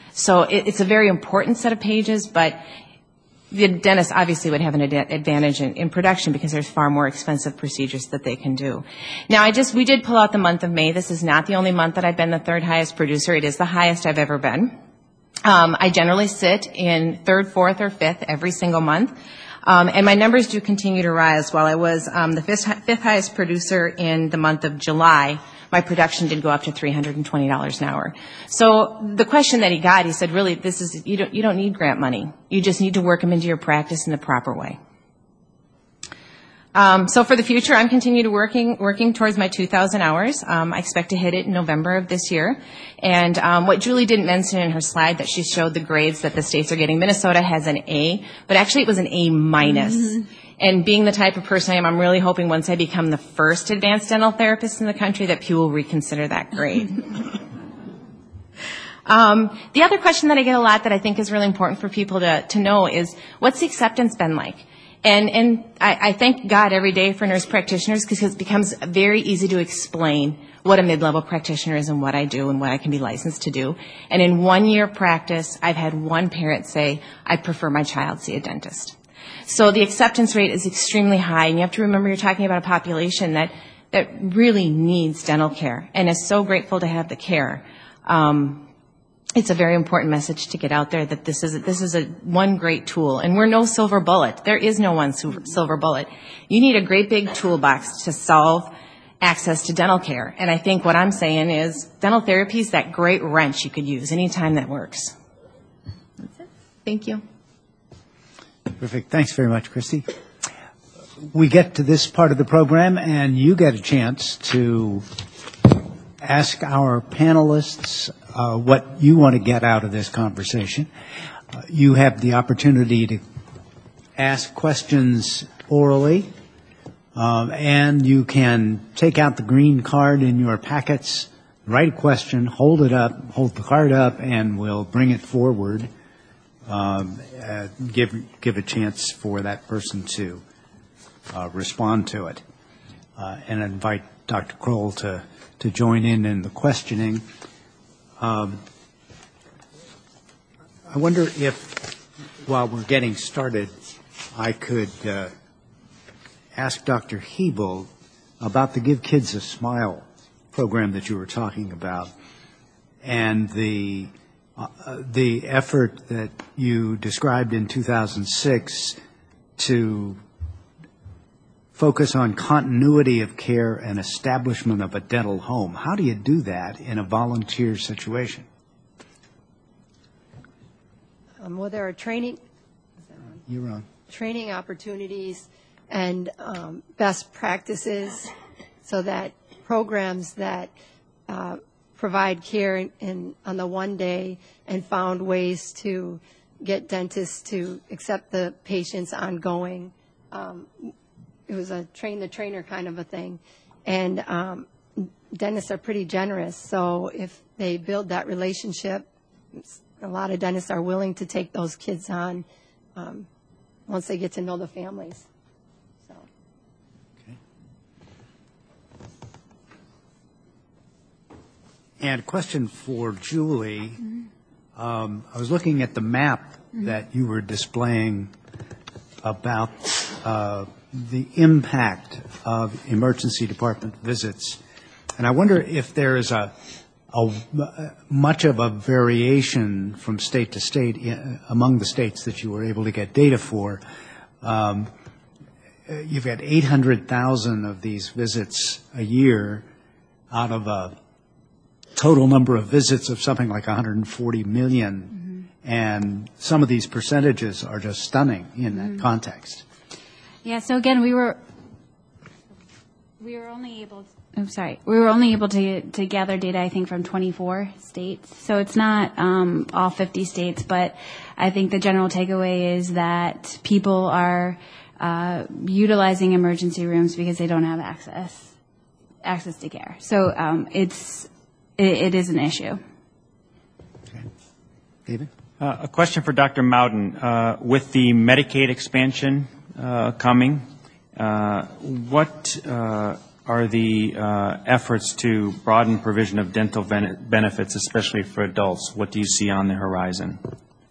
Speaker 6: So it, it's a very important set of pages, but the dentist obviously would have an ad- advantage in, in production because there's far more expensive procedures that they can do. Now, I just, we did pull out the month of May. This is not the only month that I've been the third highest producer. It is the highest I've ever been. Um, I generally sit in third, fourth, or fifth every single month. Um, and my numbers do continue to rise. While I was um, the fifth, fifth highest producer in the month of July, my production did go up to three hundred twenty dollars an hour. So the question that he got, he said, really, this is, you don't, you don't need grant money. You just need to work them into your practice in the proper way. Um, so for the future, I'm continuing to working, working towards my two thousand hours. Um, I expect to hit it in November of this year. And um, what Julie didn't mention in her slide, that she showed the grades that the states are getting. Minnesota has an A, but actually it was an A minus. Mm-hmm. And being the type of person I am, I'm really hoping once I become the first advanced dental therapist in the country that Pew will reconsider that grade. um, the other question that I get a lot that I think is really important for people to, to know is, what's the acceptance been like? And, and I, I thank God every day for nurse practitioners because it becomes very easy to explain what a mid-level practitioner is and what I do and what I can be licensed to do. And in one year of practice, I've had one parent say, I prefer my child see a dentist. So the acceptance rate is extremely high, and you have to remember you're talking about a population that, that really needs dental care and is so grateful to have the care. Um, it's a very important message to get out there that this is, this is a one great tool, and we're no silver bullet. There is no one silver bullet. You need a great big toolbox to solve access to dental care, and I think what I'm saying is dental therapy is that great wrench you could use anytime that works. That's it. Thank you.
Speaker 1: Perfect. Thanks very much, Christy. We get to this part of the program, and you get a chance to ask our panelists uh, what you want to get out of this conversation. Uh, you have the opportunity to ask questions orally, um, and you can take out the green card in your packets, write a question, hold it up, hold the card up, and we'll bring it forward. Um, uh, give give a chance for that person to uh, respond to it, uh, and invite Doctor Kroll to to join in in the questioning. Um, I wonder if, while we're getting started, I could uh, ask Doctor Hebel about the Give Kids a Smile program that you were talking about, and the Uh, the effort that you described in two thousand six to focus on continuity of care and establishment of a dental home. How do you do that in a volunteer situation?
Speaker 4: Um, well, there are training,
Speaker 1: You're on.
Speaker 4: training opportunities and um, best practices so that programs that uh, provide care in, in, on the one day and found ways to get dentists to accept the patients ongoing. Um, it was a train-the-trainer kind of a thing. And um, dentists are pretty generous, so if they build that relationship, a lot of dentists are willing to take those kids on um, once they get to know the families. So.
Speaker 1: Okay. And a question for Julie. Mm-hmm. Um, I was looking at the map mm-hmm. that you were displaying about uh, the impact of emergency department visits. And I wonder if there is a, a much of a variation from state to state in, among the states that you were able to get data for. Um, you've got eight hundred thousand of these visits a year out of a total number of visits of something like one hundred forty million. Mm-hmm. And some of these percentages are just stunning in mm-hmm. that context.
Speaker 5: Yeah, so again, we were we were only able to, I'm sorry, we were only able to to gather data, I think, from twenty-four states. So it's not um, all fifty states, but I think the general takeaway is that people are uh, utilizing emergency rooms because they don't have access access to care. So um, it's it, it is an issue.
Speaker 1: Okay. David?
Speaker 2: Uh, a question for Doctor Mouden. Uh, with the Medicaid expansion uh, coming, uh, what uh, are the uh, efforts to broaden provision of dental ben- benefits, especially for adults? What do you see on the horizon?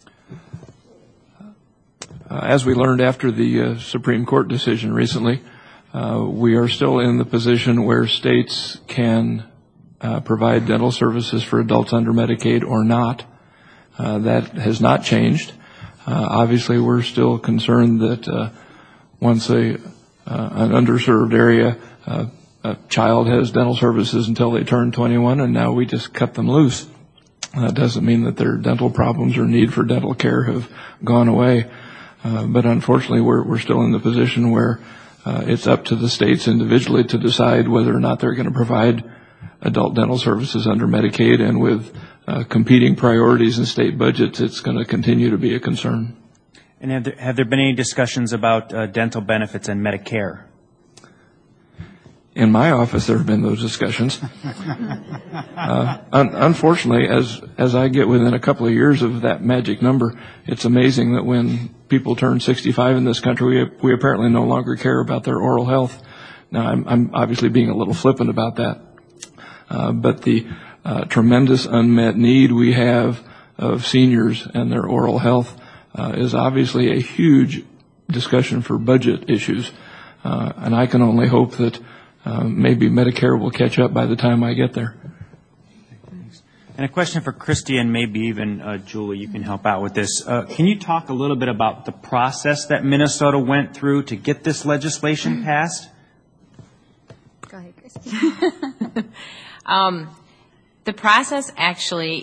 Speaker 3: Uh, as we learned after the uh, Supreme Court decision recently, uh, we are still in the position where states can uh, provide dental services for adults under Medicaid or not. Uh, that has not changed. Uh, obviously, we're still concerned that uh, once a uh, an underserved area, uh, a child has dental services until they turn twenty-one, and now we just cut them loose. That doesn't mean that their dental problems or need for dental care have gone away. Uh, but unfortunately, we're, we're still in the position where uh, it's up to the states individually to decide whether or not they're going to provide adult dental services under Medicaid, and with uh, competing priorities in state budgets, it's going to continue to be a concern.
Speaker 2: And have there, have there been any discussions about uh, dental benefits and Medicare?
Speaker 3: In my office, there have been those discussions. uh, un- unfortunately, as as I get within a couple of years of that magic number, it's amazing that when people turn sixty-five in this country, we, we apparently no longer care about their oral health. Now, I'm, I'm obviously being a little flippant about that, uh, but the uh, tremendous unmet need we have of seniors and their oral health uh, is obviously a huge discussion for budget issues, uh, and I can only hope that Uh, maybe Medicare will catch up by the time I get there.
Speaker 2: And a question for Christy, and maybe even uh, Julie, you can help out with this. Uh, can you talk a little bit about the process that Minnesota went through to get this legislation passed?
Speaker 4: Go ahead, Christy.
Speaker 6: um, the process actually,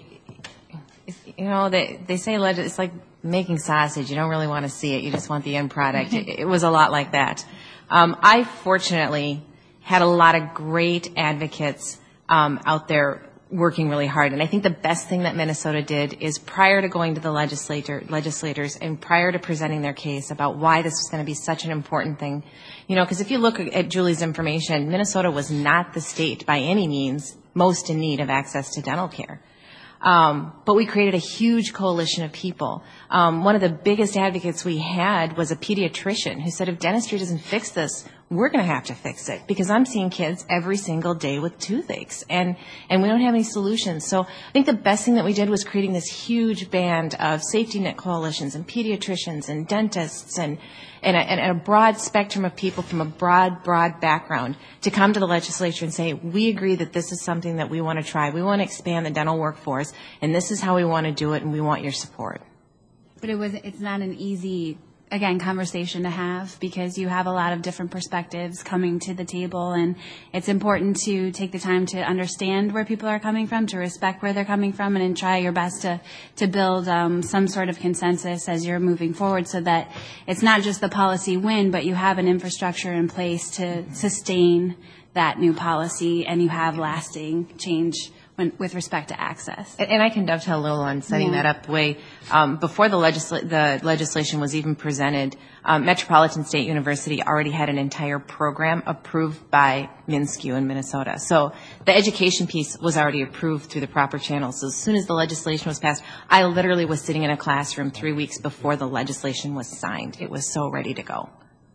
Speaker 6: you know, they, they say leg- it's like making sausage. You don't really want to see it. You just want the end product. it, it was a lot like that. Um, I fortunately had a lot of great advocates um, out there working really hard. And I think the best thing that Minnesota did is, prior to going to the legislator, legislators and prior to presenting their case about why this was going to be such an important thing, you know, because if you look at Julie's information, Minnesota was not the state by any means most in need of access to dental care. Um, but we created a huge coalition of people. Um, one of the biggest advocates we had was a pediatrician who said, if dentistry doesn't fix this, we're going to have to fix it, because I'm seeing kids every single day with toothaches, and, and we don't have any solutions. So I think the best thing that we did was creating this huge band of safety net coalitions and pediatricians and dentists and, and, a, and a broad spectrum of people from a broad, broad background to come to the legislature and say, we agree that this is something that we want to try. We want to expand the dental workforce, and this is how we want to do it, and we want your support.
Speaker 5: But it was, it's not an easy, again, conversation to have, because you have a lot of different perspectives coming to the table, and it's important to take the time to understand where people are coming from, to respect where they're coming from, and then try your best to, to build um, some sort of consensus as you're moving forward, so that it's not just the policy win, but you have an infrastructure in place to sustain that new policy, and you have lasting change when, with respect to access.
Speaker 6: And, and I can dovetail a little on setting yeah. that up. The way um, before the, legisla- the legislation was even presented, um, Metropolitan State University already had an entire program approved by MnSCU in Minnesota. So the education piece was already approved through the proper channels. So as soon as the legislation was passed, I literally was sitting in a classroom three weeks before the legislation was signed. It was so ready to go.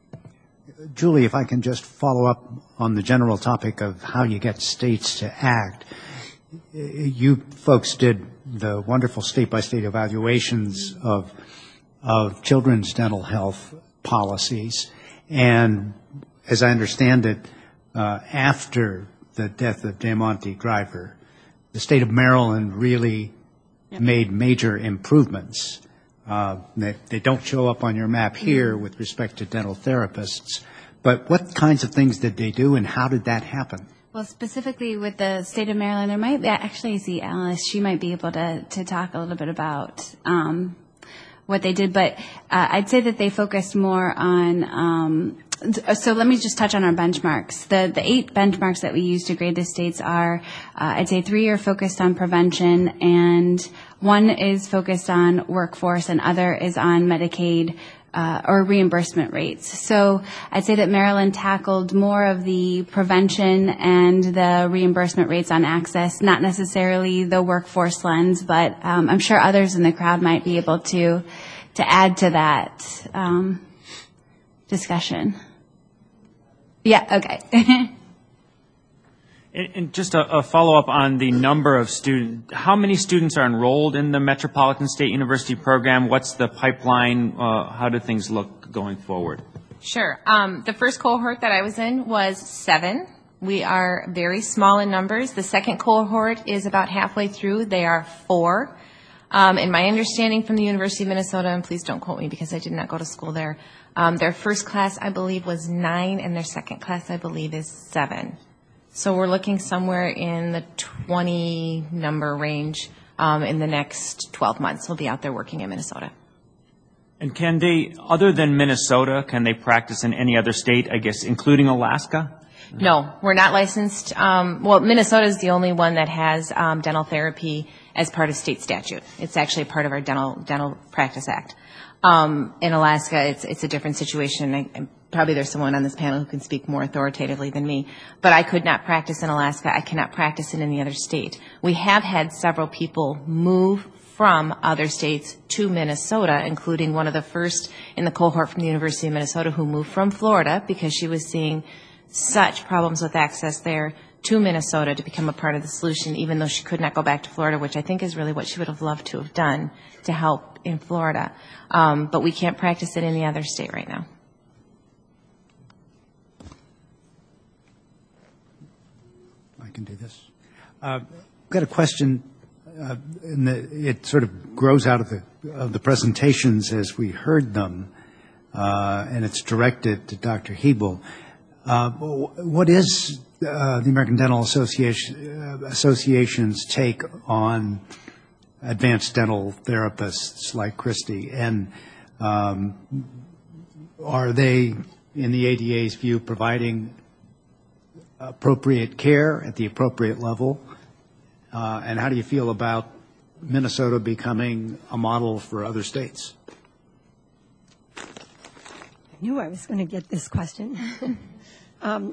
Speaker 1: Julie, if I can just follow up on the general topic of how you get states to act. You folks did the wonderful state-by-state evaluations of of children's dental health policies, and as I understand it, uh, after the death of DeMonte Driver, the state of Maryland really yep. made major improvements. Uh, they, they don't show up on your map here with respect to dental therapists, but what kinds of things did they do, and how did that happen?
Speaker 5: Well, specifically with the state of Maryland, there might be, actually see Alice, she might be able to, to talk a little bit about um, what they did, but uh, I'd say that they focused more on, um, so let me just touch on our benchmarks. The the eight benchmarks that we use to grade the states are, uh, I'd say three are focused on prevention, and one is focused on workforce, and other is on Medicaid Uh, or reimbursement rates. So I'd say that Maryland tackled more of the prevention and the reimbursement rates on access, not necessarily the workforce lens, but um, I'm sure others in the crowd might be able to to add to that um, discussion. Yeah, okay.
Speaker 2: And, and just a, a follow-up on the number of students. How many students are enrolled in the Metropolitan State University program? What's the pipeline? Uh, how do things look going forward?
Speaker 6: Sure. Um, the first cohort that I was in was seven. We are very small in numbers. The second cohort is about halfway through. They are four. Um, and my understanding from the University of Minnesota, and please don't quote me because I did not go to school there, um, their first class, I believe, was nine, and their second class, I believe, is seven. So we're looking somewhere in the twenty number range um, in the next twelve months. We'll be out there working in Minnesota.
Speaker 2: And can they, other than Minnesota, can they practice in any other state, I guess, including Alaska?
Speaker 6: No, we're not licensed. Um, well, Minnesota is the only one that has um, dental therapy as part of state statute. It's actually part of our Dental Dental Practice Act. Um, in Alaska, it's it's a different situation. I, I, probably there's someone on this panel who can speak more authoritatively than me. But I could not practice in Alaska. I cannot practice in any other state. We have had several people move from other states to Minnesota, including one of the first in the cohort from the University of Minnesota who moved from Florida because she was seeing such problems with access there to Minnesota to become a part of the solution, even though she could not go back to Florida, which I think is really what she would have loved to have done to help in Florida. Um, but we can't practice in any other state right now.
Speaker 1: I can do this. Uh, I've got a question, uh, and the, it sort of grows out of the, of the presentations as we heard them, uh, and it's directed to Doctor Hebel. Uh, what is uh, the American Dental Association, uh, Association's take on advanced dental therapists like Christy? And um, are they, in the A D A's view, providing appropriate care at the appropriate level? Uh, and how do you feel about Minnesota becoming a model for other states?
Speaker 4: I knew I was going to get this question. um,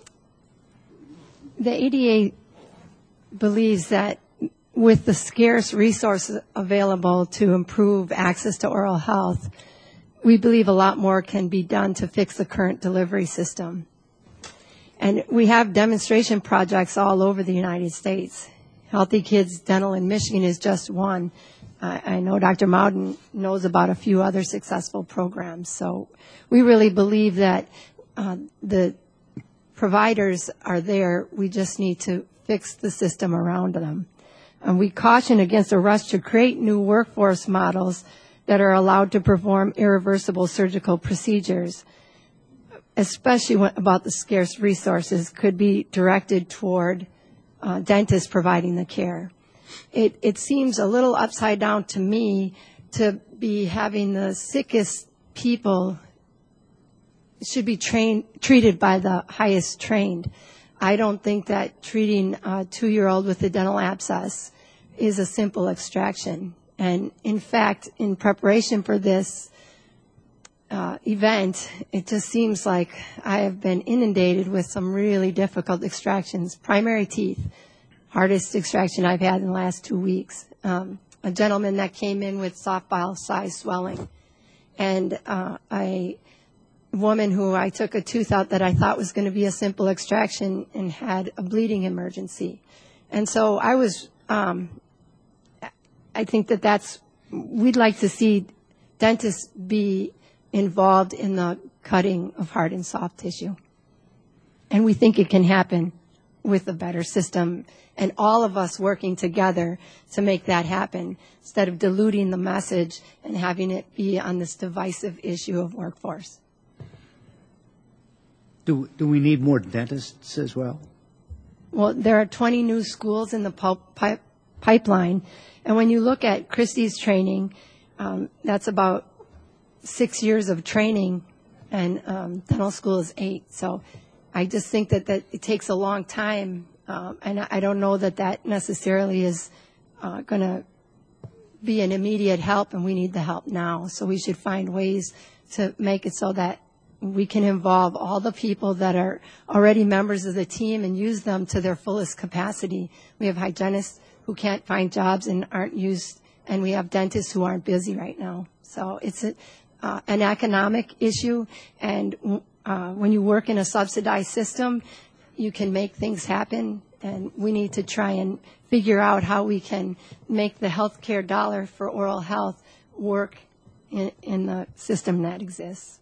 Speaker 4: the A D A believes that with the scarce resources available to improve access to oral health, we believe a lot more can be done to fix the current delivery system. And we have demonstration projects all over the United States. Healthy Kids Dental in Michigan is just one. Uh, I know Doctor Mowden knows about a few other successful programs. So we really believe that uh, the providers are there. We just need to fix the system around them. And we caution against a rush to create new workforce models that are allowed to perform irreversible surgical procedures, especially when, about the scarce resources, could be directed toward uh, dentists providing the care. It, it seems a little upside down to me to be having the sickest people should be trained, treated by the highest trained. I don't think that treating a two-year-old with a dental abscess is a simple extraction. And in fact, in preparation for this uh, event, it just seems like I have been inundated with some really difficult extractions. Primary teeth, hardest extraction I've had in the last two weeks. Um, a gentleman that came in with softball-sized swelling, and uh, a woman who I took a tooth out that I thought was going to be a simple extraction and had a bleeding emergency. And so I was, um, I think that that's, we'd like to see dentists be involved in the cutting of hard and soft tissue. And we think it can happen with a better system and all of us working together to make that happen instead of diluting the message and having it be on this divisive issue of workforce.
Speaker 1: Do, do we need more dentists as well?
Speaker 4: Well, there are twenty new schools in the pulp, pipe, pipeline. And when you look at Christie's training, um, that's about six years of training, and um, dental school is eight. So I just think that, that it takes a long time, um, and I don't know that that necessarily is uh, going to be an immediate help, and we need the help now. So we should find ways to make it so that we can involve all the people that are already members of the team and use them to their fullest capacity. We have hygienists who can't find jobs and aren't used, and we have dentists who aren't busy right now. So it's a, uh, an economic issue, and uh, when you work in a subsidized system, you can make things happen, and we need to try and figure out how we can make the healthcare dollar for oral health work in, in the system that exists.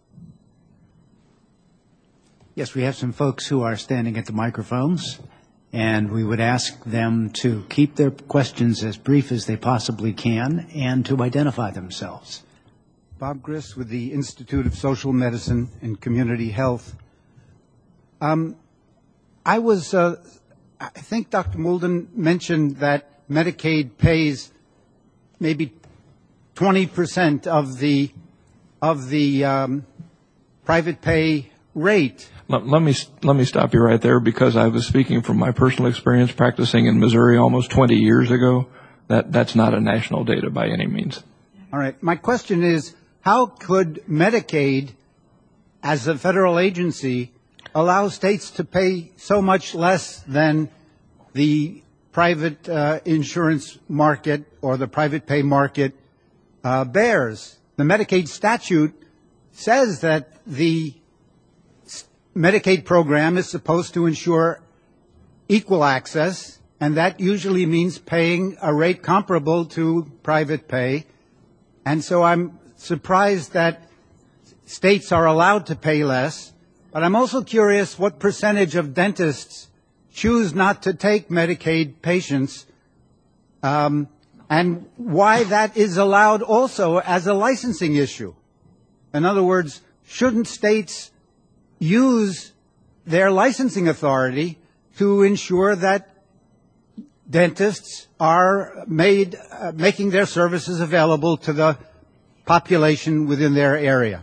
Speaker 1: Yes, we have some folks who are standing at the microphones, and we would ask them to keep their questions as brief as they possibly can and to identify themselves.
Speaker 7: Bob Griss with the Institute of Social Medicine and Community Health. Um, I was, uh, I think Doctor Moulden mentioned that Medicaid pays maybe twenty percent of the of the um, private pay rate.
Speaker 3: Let, let me let me stop you right there, because I was speaking from my personal experience practicing in Missouri almost twenty years ago. That that's not a national data by any means.
Speaker 7: All right. My question is, how could Medicaid, as a federal agency, allow states to pay so much less than the private uh, insurance market or the private pay market uh, bears? The Medicaid statute says that the Medicaid program is supposed to ensure equal access, and that usually means paying a rate comparable to private pay. And so I'm surprised that states are allowed to pay less, but I'm also curious what percentage of dentists choose not to take Medicaid patients, um, and why that is allowed also as a licensing issue. In other words, shouldn't states use their licensing authority to ensure that dentists are made uh, making their services available to the population within their area?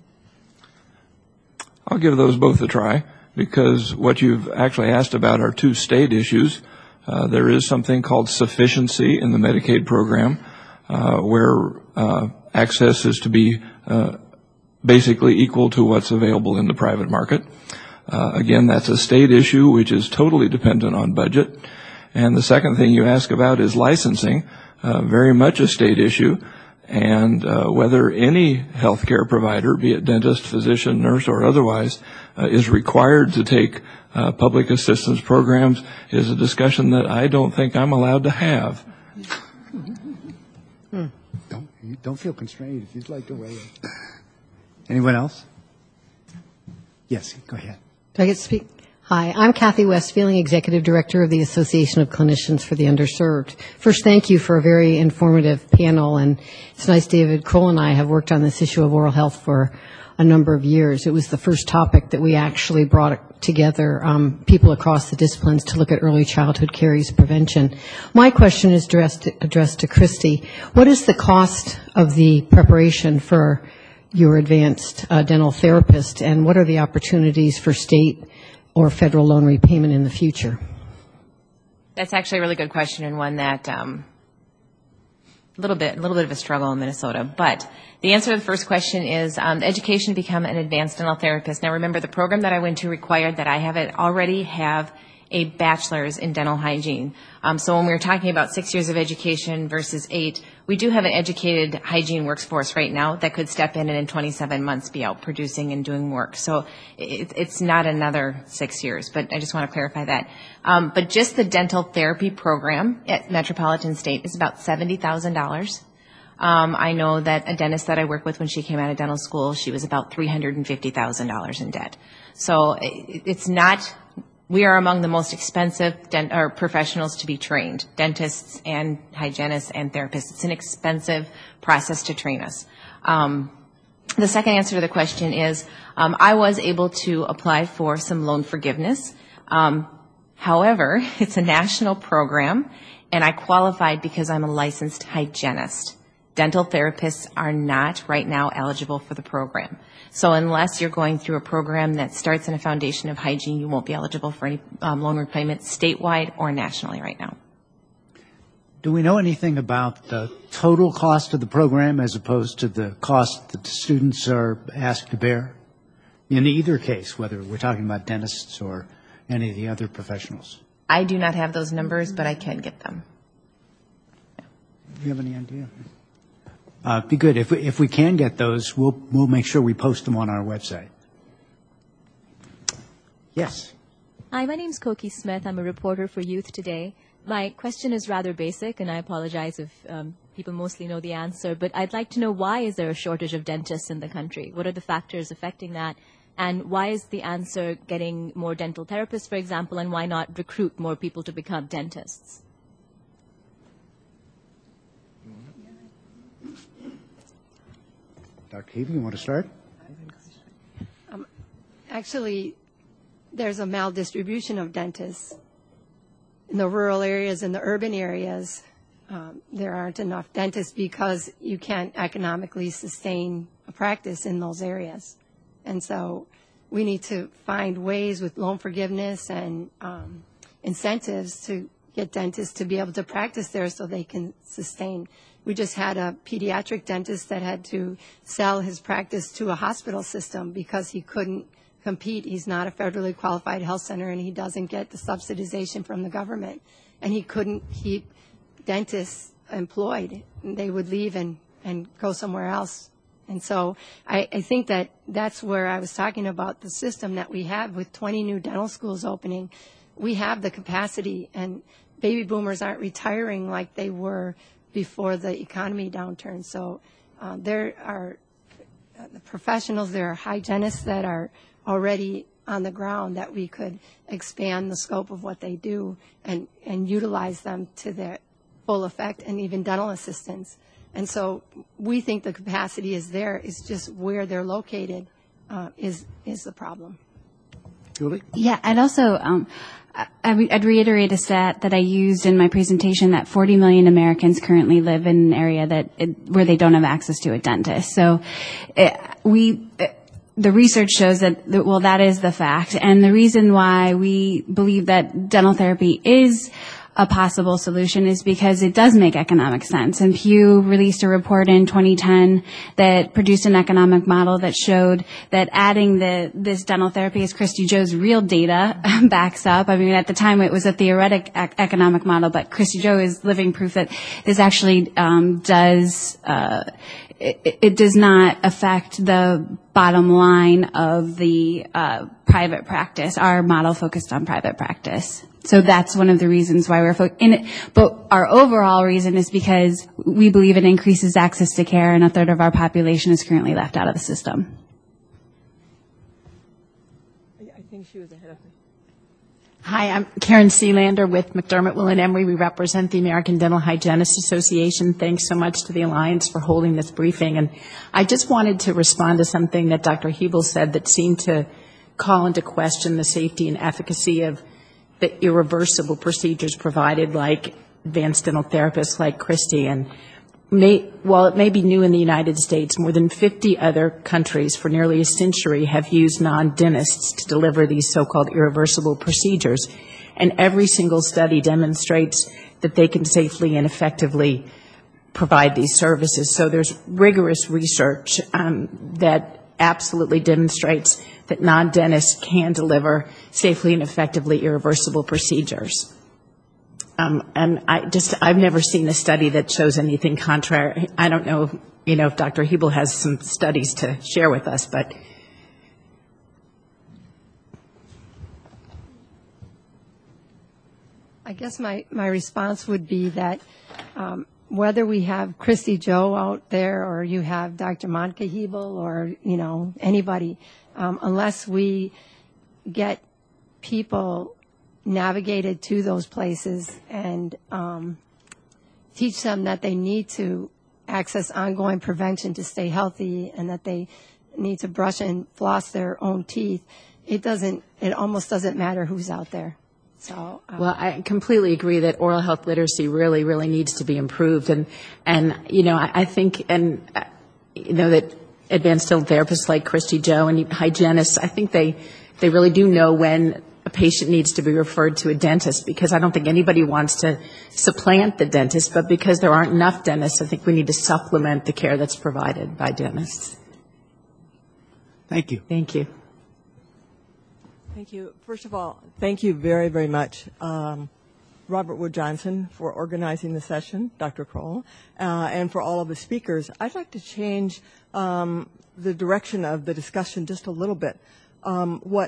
Speaker 3: I'll give those both a try, because what you've actually asked about are two state issues. Uh, there is something called sufficiency in the Medicaid program, uh, where uh, access is to be uh, basically equal to what's available in the private market. Uh, again, that's a state issue which is totally dependent on budget. And the second thing you ask about is licensing, uh, very much a state issue. And uh, whether any healthcare provider, be it dentist, physician, nurse, or otherwise, uh, is required to take uh, public assistance programs is a discussion that I don't think I'm allowed to have.
Speaker 1: Hmm. Don't, don't feel constrained if you'd like to weigh in. Anyone else? Yes, go ahead.
Speaker 8: Do I get to speak? Hi, I'm Kathy Westfielding, Executive Director of the Association of Clinicians for the Underserved. First, thank you for a very informative panel, and it's nice David Kroll and I have worked on this issue of oral health for a number of years. It was the first topic that we actually brought together um, people across the disciplines to look at early childhood caries prevention. My question is addressed, addressed to Christy. What is the cost of the preparation for your advanced uh, dental therapist, and what are the opportunities for state or federal loan repayment in the future?
Speaker 6: That's actually a really good question, and one that um, a little bit, a little bit of a struggle in Minnesota. But the answer to the first question is um, education to become an advanced dental therapist. Now, remember, the program that I went to required that I have it already have a bachelor's in dental hygiene. Um, so when we were talking about six years of education versus eight, we do have an educated hygiene workforce right now that could step in and in twenty-seven months be out producing and doing work. So it, it's not another six years, but I just want to clarify that. Um, but just the dental therapy program at Metropolitan State is about seventy thousand dollars. Um, I know that a dentist that I work with, when she came out of dental school, she was about three hundred fifty thousand dollars in debt. So it, it's not... We are among the most expensive dent- or professionals to be trained, dentists and hygienists and therapists. It's an expensive process to train us. Um, the second answer to the question is um, I was able to apply for some loan forgiveness. Um, however, it's a national program, and I qualified because I'm a licensed hygienist. Dental therapists are not right now eligible for the program. So unless you're going through a program that starts in a foundation of hygiene, you won't be eligible for any um, loan repayment statewide or nationally right now.
Speaker 1: Do we know anything about the total cost of the program as opposed to the cost that the students are asked to bear? In either case, whether we're talking about dentists or any of the other professionals.
Speaker 6: I do not have those numbers, but I can get them.
Speaker 1: Do you have any idea? Uh, be good. If we, if we can get those, we'll, we'll make sure we post them on our website. Yes.
Speaker 9: Hi, my name's Koki Smith. I'm a reporter for Youth Today. My question is rather basic, and I apologize if um, people mostly know the answer, but I'd like to know, why is there a shortage of dentists in the country? What are the factors affecting that? And why is the answer getting more dental therapists, for example, and why not recruit more people to become dentists?
Speaker 1: Doctor Hebe, you want to start?
Speaker 4: Um, actually, there's a maldistribution of dentists. In the rural areas and the urban areas, um, there aren't enough dentists because you can't economically sustain a practice in those areas. And so we need to find ways with loan forgiveness and um, incentives to get dentists to be able to practice there so they can sustain. We just had a pediatric dentist that had to sell his practice to a hospital system because he couldn't compete. He's not a federally qualified health center, and he doesn't get the subsidization from the government. And he couldn't keep dentists employed. They would leave and, and go somewhere else. And so I, I think that that's where I was talking about the system that we have with twenty new dental schools opening. We have the capacity, and baby boomers aren't retiring like they were before the economy downturn. So uh, there are uh, the professionals, there are hygienists that are already on the ground that we could expand the scope of what they do and, and utilize them to their full effect, and even dental assistants. And so we think the capacity is there. It's just where they're located uh, is is the problem.
Speaker 1: Julie?
Speaker 5: Yeah, I'd also um, I, I'd reiterate a stat that I used in my presentation, that forty million Americans currently live in an area that it, where they don't have access to a dentist. So it, we. It, The research shows that, well, that is the fact. And the reason why we believe that dental therapy is a possible solution is because it does make economic sense. And Pew released a report in twenty ten that produced an economic model that showed that adding the this dental therapy, as Christy Joe's real data backs up. I mean, at the time it was a theoretic ec- economic model, but Christy Joe is living proof that this actually um, does uh, it, it does not affect the bottom line of the uh, private practice. Our model focused on private practice. So that's one of the reasons why we're fo- in it. But our overall reason is because we believe it increases access to care, and a third of our population is currently left out of the system.
Speaker 10: I think she was ahead of me.
Speaker 11: Hi, I'm Karen Sealander with McDermott, Will and Emery. We represent the American Dental Hygienists Association. Thanks so much to the Alliance for holding this briefing. And I just wanted to respond to something that Doctor Hebel said that seemed to call into question the safety and efficacy of the irreversible procedures provided, like advanced dental therapists like Christy. And may, while it may be new in the United States, more than fifty other countries for nearly a century have used non-dentists to deliver these so-called irreversible procedures. And every single study demonstrates that they can safely and effectively provide these services. So there's rigorous research um, that absolutely demonstrates that non-dentists can deliver safely and effectively irreversible procedures. Um, and I just, I've never seen a study that shows anything contrary. I don't know, you know, if Doctor Hebel has some studies to share with us, but.
Speaker 4: I guess my, my response would be that um, whether we have Christy Joe out there or you have Doctor Monica Hebel or, you know, anybody, um, unless we get people navigated to those places and um, teach them that they need to access ongoing prevention to stay healthy and that they need to brush and floss their own teeth, it doesn't, it almost doesn't matter who's out there. So, um,
Speaker 11: well, I completely agree that oral health literacy really, really needs to be improved. And, and you know, I, I think, and, uh, you know, that advanced dental therapists like Christy Joe and hygienists, I think they, they really do know when a patient needs to be referred to a dentist, because I don't think anybody wants to supplant the dentist, but because there aren't enough dentists, I think we need to supplement the care that's provided by dentists.
Speaker 1: Thank you.
Speaker 11: Thank you.
Speaker 10: Thank you. First of all, thank you very, very much, um, Robert Wood Johnson, for organizing the session, Doctor Kroll, uh, and for all of the speakers. I'd like to change um, the direction of the discussion just a little bit. Um, what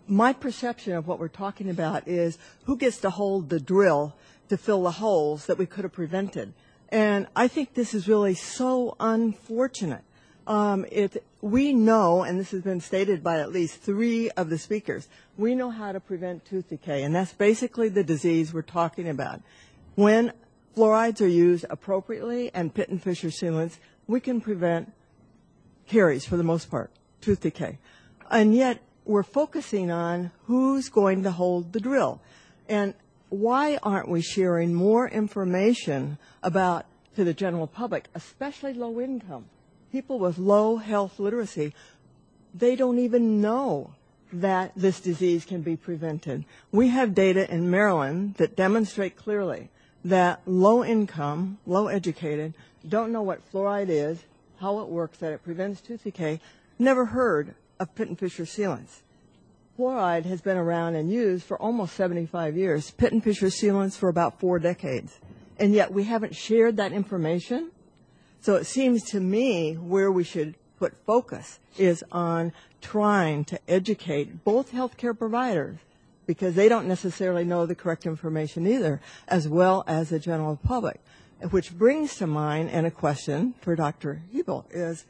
Speaker 10: my perception of what we're talking about is who gets to hold the drill to fill the holes that we could have prevented. And I think this is really so unfortunate. Um, it, we know, and this has been stated by at least three of the speakers, we know how to prevent tooth decay, and that's basically the disease we're talking about. When fluorides are used appropriately and Pitt and Fisher sealants, we can prevent caries for the most part, tooth decay. And yet we're focusing on who's going to hold the drill. And why aren't we sharing more information about to the general public, especially low income? People with low health literacy, they don't even know that this disease can be prevented. We have data in Maryland that demonstrate clearly that low income, low educated, don't know what fluoride is, how it works, that it prevents tooth decay, never heard of Pitt and Fisher sealants. Fluoride has been around and used for almost seventy-five years, Pitt and Fisher sealants for about four decades. And yet we haven't shared that information. So it seems to me where we should put focus is on trying to educate both healthcare providers, because they don't necessarily know the correct information either, as well as the general public. Which brings to mind, and a question for Doctor Hebel, is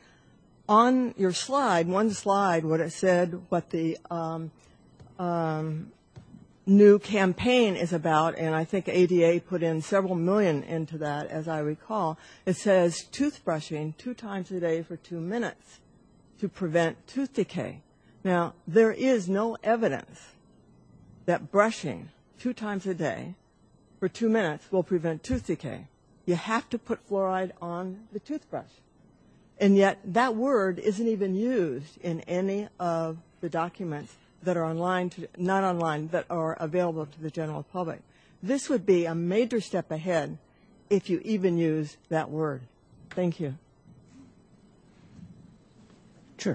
Speaker 10: on your slide, one slide, what it said, what the um, um, new campaign is about, and I think A D A put in several million into that, as I recall. It says toothbrushing two times a day for two minutes to prevent tooth decay. Now, there is no evidence that brushing two times a day for two minutes will prevent tooth decay. You have to put fluoride on the toothbrush. And yet that word isn't even used in any of the documents that are online, to, not online, that are available to the general public. This would be a major step ahead if you even use that word. Thank you.
Speaker 1: Sure.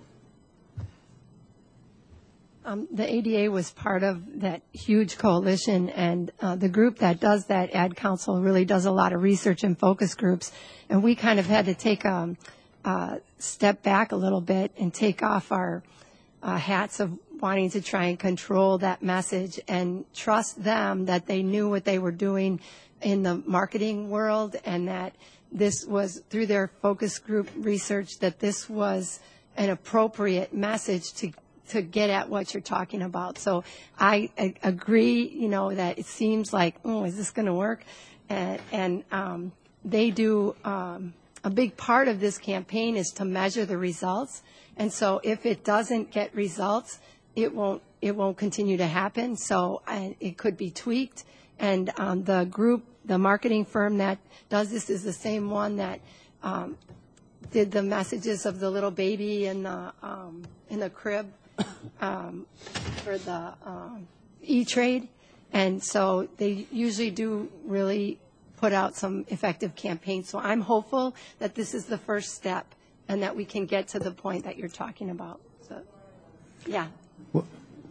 Speaker 4: Um, the A D A was part of that huge coalition, and uh, the group that does that, Ad Council, really does a lot of research and focus groups. And we kind of had to take a, a step back a little bit and take off our uh, hats of wanting to try and control that message and trust them that they knew what they were doing in the marketing world, and that this was, through their focus group research, that this was an appropriate message to to get at what you're talking about. So I, I agree, you know, that it seems like, oh, is this going to work? And, and um, they do, um, a big part of this campaign is to measure the results. And so if it doesn't get results, it won't, it won't continue to happen. So I, it could be tweaked. And um, the group, the marketing firm that does this is the same one that um, did the messages of the little baby in the, um, in the crib. Um, for the um, E-Trade, and so they usually do really put out some effective campaigns. So I'm hopeful that this is the first step and that we can get to the point that you're talking about. So, yeah.
Speaker 1: Well,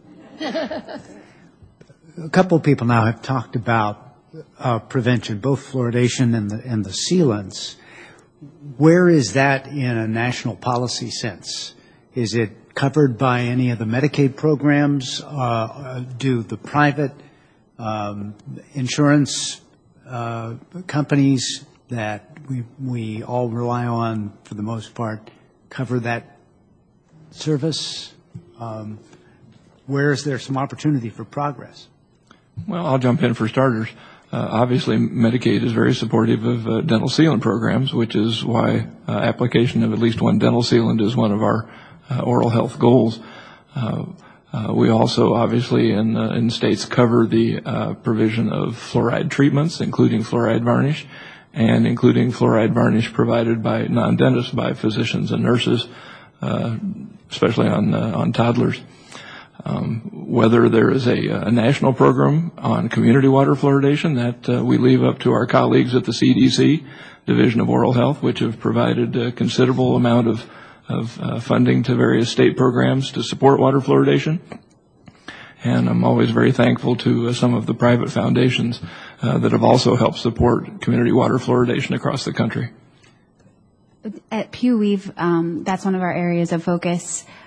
Speaker 1: a couple of people now have talked about uh, prevention, both fluoridation and the, and the sealants. Where is that in a national policy sense? Is it covered by any of the Medicaid programs? Uh, do the private um, insurance uh, companies that we we all rely on, for the most part, cover that service? Um, where is there some opportunity for progress?
Speaker 3: Well, I'll jump in for starters. Uh, obviously, Medicaid is very supportive of uh, dental sealant programs, which is why uh, application of at least one dental sealant is one of our Uh, oral health goals. Uh, uh, we also obviously in, uh, in states cover the uh, provision of fluoride treatments, including fluoride varnish, and including fluoride varnish provided by non-dentists, by physicians and nurses, uh, especially on uh, on toddlers. Um, whether there is a, a national program on community water fluoridation, that uh, we leave up to our colleagues at the C D C, Division of Oral Health, which have provided a considerable amount of of uh, funding to various state programs to support water fluoridation. And I'm always very thankful to uh, some of the private foundations uh, that have also helped support community water fluoridation across the country.
Speaker 5: At Pew, we've, um, that's one of our areas of focus.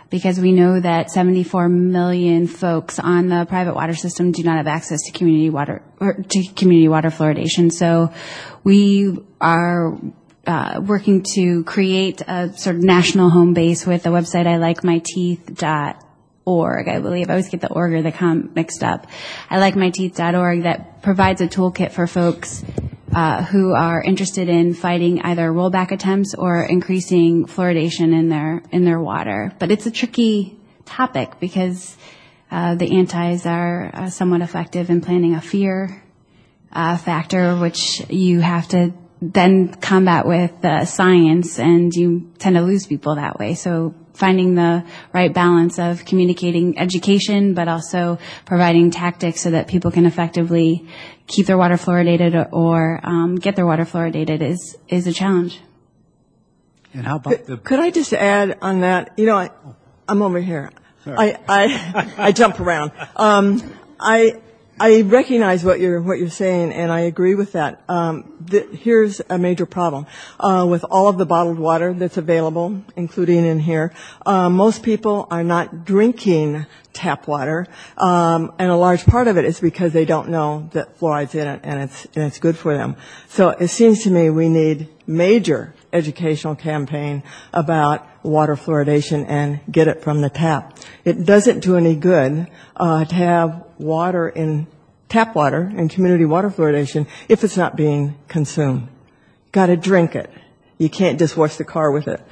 Speaker 5: because we know that seventy-four million folks on the private water system do not have access to community water or to community water fluoridation. So we are uh, working to create a sort of national home base with the website I like my teeth dot org, I believe. I always get the org or the com mixed up. I like my teeth dot org that provides a toolkit for folks uh, who are interested in fighting either rollback attempts or increasing fluoridation in their in their water. But it's a tricky topic because uh, the antis are uh, somewhat effective in planting a fear uh, factor, which you have to then combat with uh, science, and you tend to lose people that way. So finding the right balance of communicating education, but also providing tactics so that people can effectively keep their water fluoridated or, or um, get their water fluoridated is is a challenge.
Speaker 7: And how about the?
Speaker 10: Could I just add on that? You know, I, I'm over here. I, I I jump around. Um, I. I recognize what you're what you're saying, and I agree with that. Um, th- here's a major problem uh, with all of the bottled water that's available, including in here. Uh, most people are not drinking tap water, um, and a large part of it is because they don't know that fluoride's in it, and it's and it's good for them. So it seems to me we need major educational campaign about water fluoridation and get it from the tap. It doesn't do any good uh, to have water in tap water and community water fluoridation if it's not being consumed. Got to drink it. You can't just wash the car with it.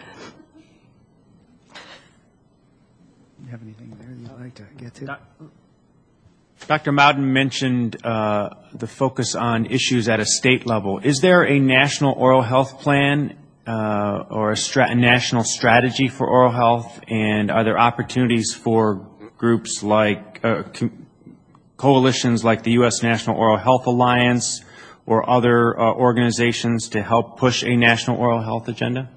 Speaker 1: You have anything there you'd like to get to?
Speaker 2: Doctor Mouden mentioned uh, the focus on issues at a state level. Is there a national oral health plan uh, or a, stra- a national strategy for oral health? And are there opportunities for groups like uh, com- coalitions like the U S National Oral Health Alliance or other uh, organizations to help push a national oral health agenda?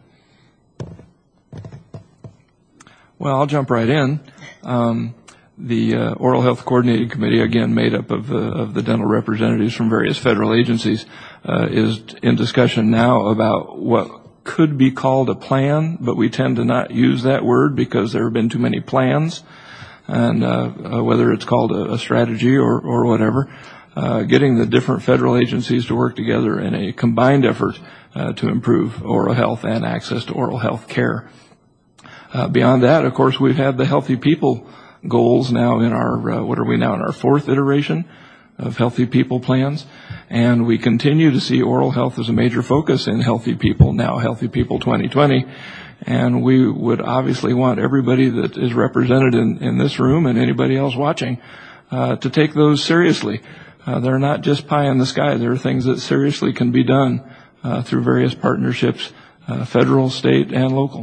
Speaker 3: Well, I'll jump right in. Um, the uh, Oral Health Coordinating Committee, again made up of, uh, of the dental representatives from various federal agencies, uh, is in discussion now about what could be called a plan, but we tend to not use that word because there have been too many plans. And uh, uh, whether it's called a, a strategy or, or whatever, uh, getting the different federal agencies to work together in a combined effort uh, to improve oral health and access to oral health care. Uh, beyond that, of course, we've had the Healthy People goals now in our, uh, what are we now, in our fourth iteration of Healthy People plans. And we continue to see oral health as a major focus in Healthy People, now Healthy People twenty twenty. And we would obviously want everybody that is represented in, in this room and anybody else watching uh, to take those seriously. Uh, they're not just pie in the sky. There are things that seriously can be done uh, through various partnerships, uh, federal, state, and local.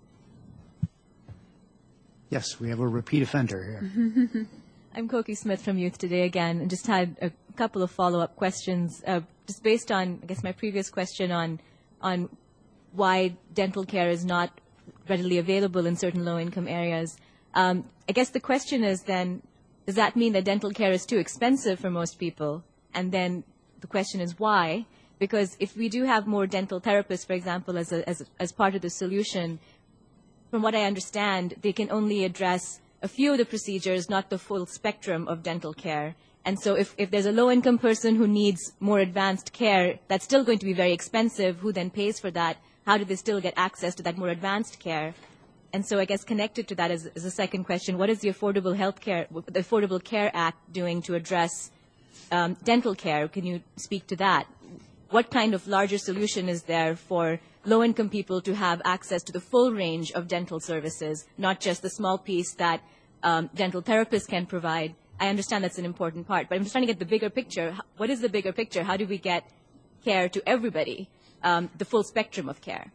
Speaker 1: Yes, we have a repeat offender here.
Speaker 9: I'm Koki Smith from Youth Today again, and just had a couple of follow-up questions, uh, just based on, I guess, my previous question on on why dental care is not readily available in certain low-income areas. Um, I guess the question is then, does that mean that dental care is too expensive for most people? And then the question is why? Because if we do have more dental therapists, for example, as a, as, as part of the solution, from what I understand, they can only address a few of the procedures, not the full spectrum of dental care. And so if, if there's a low-income person who needs more advanced care, that's still going to be very expensive. Who then pays for that? How do they still get access to that more advanced care? And so I guess connected to that is, is a second question. What is the Affordable Health Care, the Affordable Care Act doing to address um, dental care? Can you speak to that? What kind of larger solution is there for low-income people to have access to the full range of dental services, not just the small piece that um, dental therapists can provide? I understand that's an important part, but I'm just trying to get the bigger picture. What is the bigger picture? How do we get care to everybody, um, the full spectrum of care?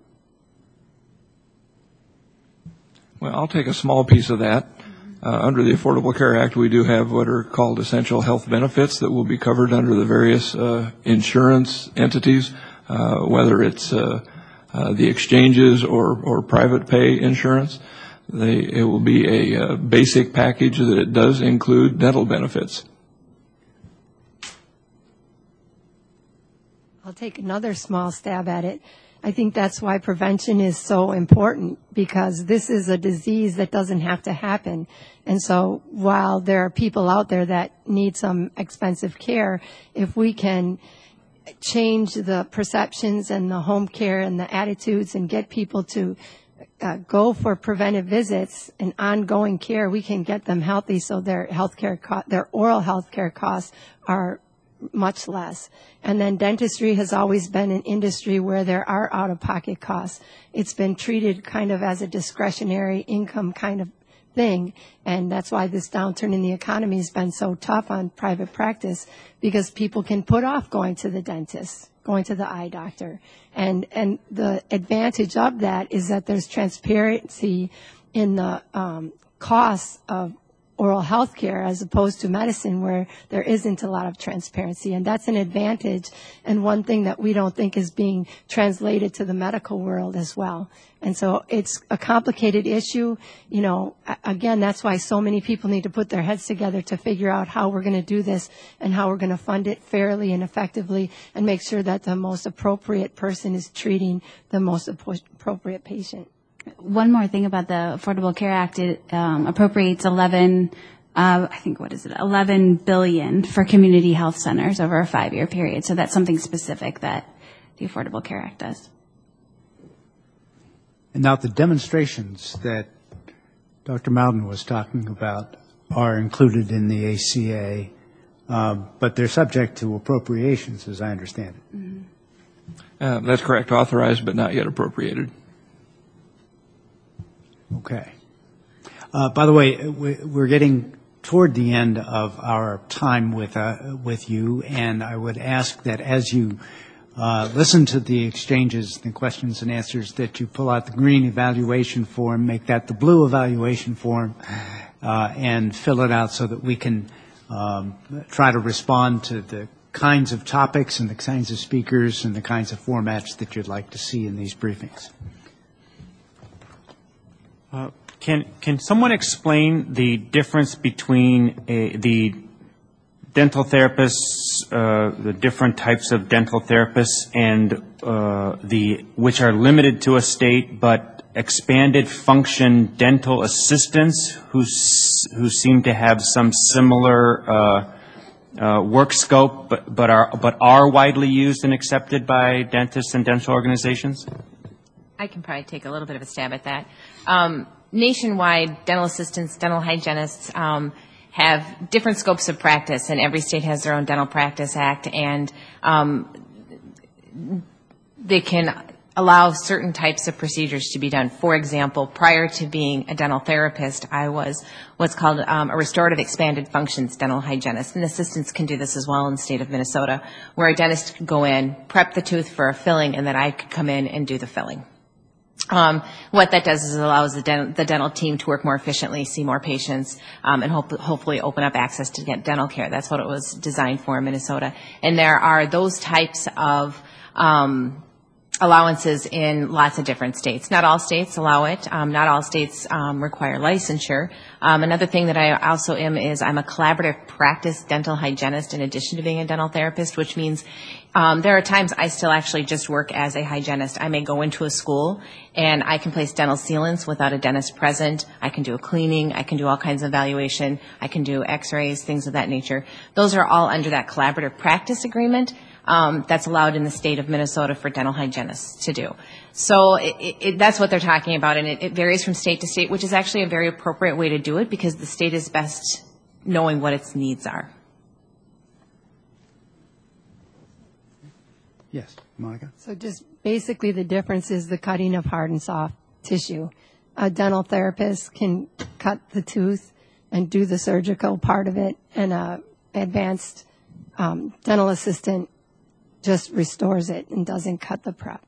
Speaker 3: Well, I'll take a small piece of that. Uh, under the Affordable Care Act, we do have what are called essential health benefits that will be covered under the various uh, insurance entities, uh, whether it's uh, uh, the exchanges or, or private pay insurance. They, it will be a uh, basic package that it does include dental benefits.
Speaker 4: I'll take another small stab at it. I think that's why prevention is so important, because this is a disease that doesn't have to happen. And so while there are people out there that need some expensive care, if we can change the perceptions and the home care and the attitudes and get people to uh, go for preventive visits and ongoing care, we can get them healthy so their healthcare co- their oral health care costs are much less. And then dentistry has always been an industry where there are out-of-pocket costs. It's been treated kind of as a discretionary income kind of thing, and that's why this downturn in the economy has been so tough on private practice, because people can put off going to the dentist, going to the eye doctor. And and the advantage of that is that there's transparency in the um, costs of oral health care as opposed to medicine, where there isn't a lot of transparency. And that's an advantage, and one thing that we don't think is being translated to the medical world as well. And so it's a complicated issue. You know, again, that's why so many people need to put their heads together to figure out how we're going to do this and how we're going to fund it fairly and effectively and make sure that the most appropriate person is treating the most appropriate patient.
Speaker 5: One more thing about the Affordable Care Act, it um, appropriates eleven, uh, I think, what is it, eleven billion dollars for community health centers over a five-year period. So that's something specific that the Affordable Care Act does.
Speaker 1: And now the demonstrations that Doctor Mouden was talking about are included in the A C A, um, but they're subject to appropriations, as I understand it.
Speaker 3: Mm-hmm. Uh, that's correct. Authorized, but not yet appropriated.
Speaker 1: Okay. Uh, by the way, we're getting toward the end of our time with uh, with you, and I would ask that as you uh, listen to the exchanges, the questions and answers, that you pull out the green evaluation form, make that the blue evaluation form, uh, and fill it out so that we can um, try to respond to the kinds of topics and the kinds of speakers and the kinds of formats that you'd like to see in these briefings.
Speaker 2: Uh, can can someone explain the difference between a, the dental therapists, uh, the different types of dental therapists, and uh, the which are limited to a state but expanded function dental assistants who who seem to have some similar uh, uh, work scope but but are but are widely used and accepted by dentists and dental organizations?
Speaker 6: I can probably take a little bit of a stab at that. Um, nationwide, dental assistants, dental hygienists um, have different scopes of practice, and every state has their own Dental Practice Act, and um, they can allow certain types of procedures to be done. For example, prior to being a dental therapist, I was what's called um, a restorative expanded functions dental hygienist, and assistants can do this as well in the state of Minnesota, where a dentist could go in, prep the tooth for a filling, and then I could come in and do the filling. Um, what that does is it allows the, den- the dental team to work more efficiently, see more patients, um, and hope- hopefully open up access to get dental care. That's what it was designed for in Minnesota. And there are those types of um, allowances in lots of different states. Not all states allow it. Um, not all states um, require licensure. Um, another thing that I also am is I'm a collaborative practice dental hygienist in addition to being a dental therapist, which means um, there are times I still actually just work as a hygienist. I may go into a school and I can place dental sealants without a dentist present. I can do a cleaning. I can do all kinds of evaluation. I can do x-rays, things of that nature. Those are all under that collaborative practice agreement. Um, that's allowed in the state of Minnesota for dental hygienists to do. So it, it, that's what they're talking about, and it, it varies from state to state, which is actually a very appropriate way to do it because the state is best knowing what its needs are.
Speaker 1: Yes, Monica?
Speaker 4: So just basically the difference is the cutting of hard and soft tissue. A dental therapist can cut the tooth and do the surgical part of it, and an advanced um, dental assistant just restores it and doesn't cut the prep.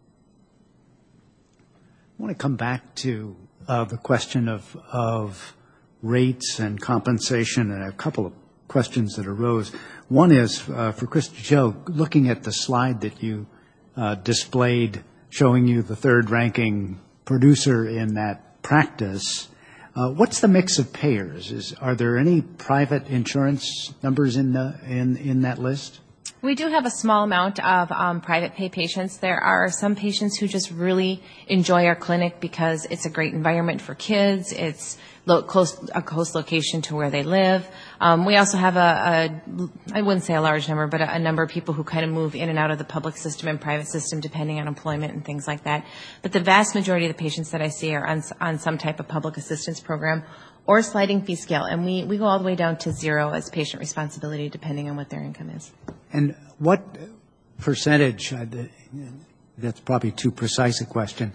Speaker 1: I want to come back to uh, the question of of rates and compensation, and a couple of questions that arose. One is uh, for Christy Joe, looking at the slide that you uh, displayed showing you the third-ranking producer in that practice. Uh, what's the mix of payers? Is are there any private insurance numbers in the in in that list?
Speaker 6: We do have a small amount of um, private pay patients. There are some patients who just really enjoy our clinic because it's a great environment for kids. It's lo- close, a close location to where they live. Um, we also have a, a, I wouldn't say a large number, but a, a number of people who kind of move in and out of the public system and private system depending on employment and things like that. But the vast majority of the patients that I see are on, on some type of public assistance program or sliding fee scale. And we, we go all the way down to zero as patient responsibility depending on what their income is.
Speaker 1: And what percentage, uh, that's probably too precise a question,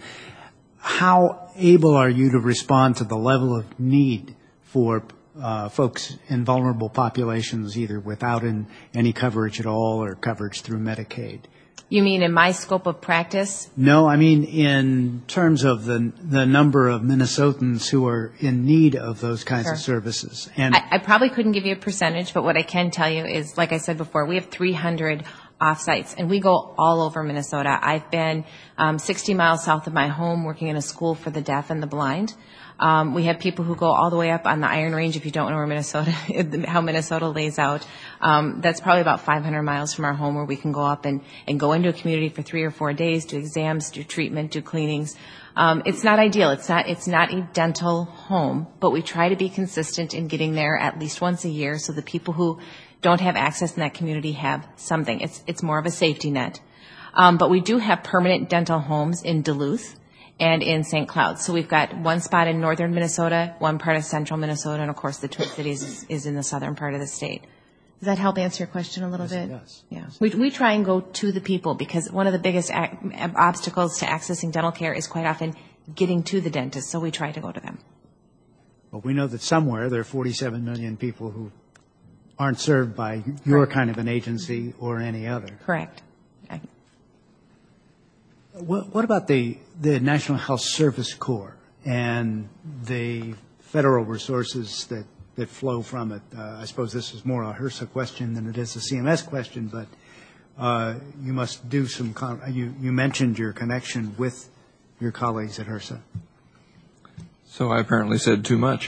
Speaker 1: how able are you to respond to the level of need for uh, folks in vulnerable populations, either without in, any coverage at all or coverage through Medicaid?
Speaker 6: You mean in my scope of practice?
Speaker 1: No, I mean in terms of the the number of Minnesotans who are in need of those kinds
Speaker 6: Sure.
Speaker 1: of services. And
Speaker 6: I, I probably couldn't give you a percentage, but what I can tell you is, like I said before, we have three hundred off-sites, and we go all over Minnesota. I've been um, sixty miles south of my home working in a school for the deaf and the blind. Um, we have people who go all the way up on the Iron Range, if you don't know where Minnesota, how Minnesota lays out. Um, that's probably about five hundred miles from our home where we can go up and, and go into a community for three or four days, do exams, do treatment, do cleanings. Um, it's not ideal. It's not, it's not a dental home, but we try to be consistent in getting there at least once a year so the people who don't have access in that community have something. It's, it's more of a safety net. Um, but we do have permanent dental homes in Duluth and in Saint Cloud. So we've got one spot in northern Minnesota, one part of central Minnesota, and of course the Twin Cities is, is in the southern part of the state. Does that help answer your question a little
Speaker 1: Yes,
Speaker 6: bit?
Speaker 1: it does.
Speaker 6: Yeah. We, we try and go to the people because one of the biggest ac- obstacles to accessing dental care is quite often getting to the dentist, so we try to go to them.
Speaker 1: well, we know that somewhere there are forty-seven million people who aren't served by your kind of an agency or any other.
Speaker 6: Correct. I,
Speaker 1: What, what about the, the National Health Service Corps and the federal resources that, that flow from it? Uh, I suppose this is more a HRSA question than it is a C M S question, but uh, you must do some, con- you, you mentioned your connection with your colleagues at HRSA.
Speaker 3: So I apparently said too much.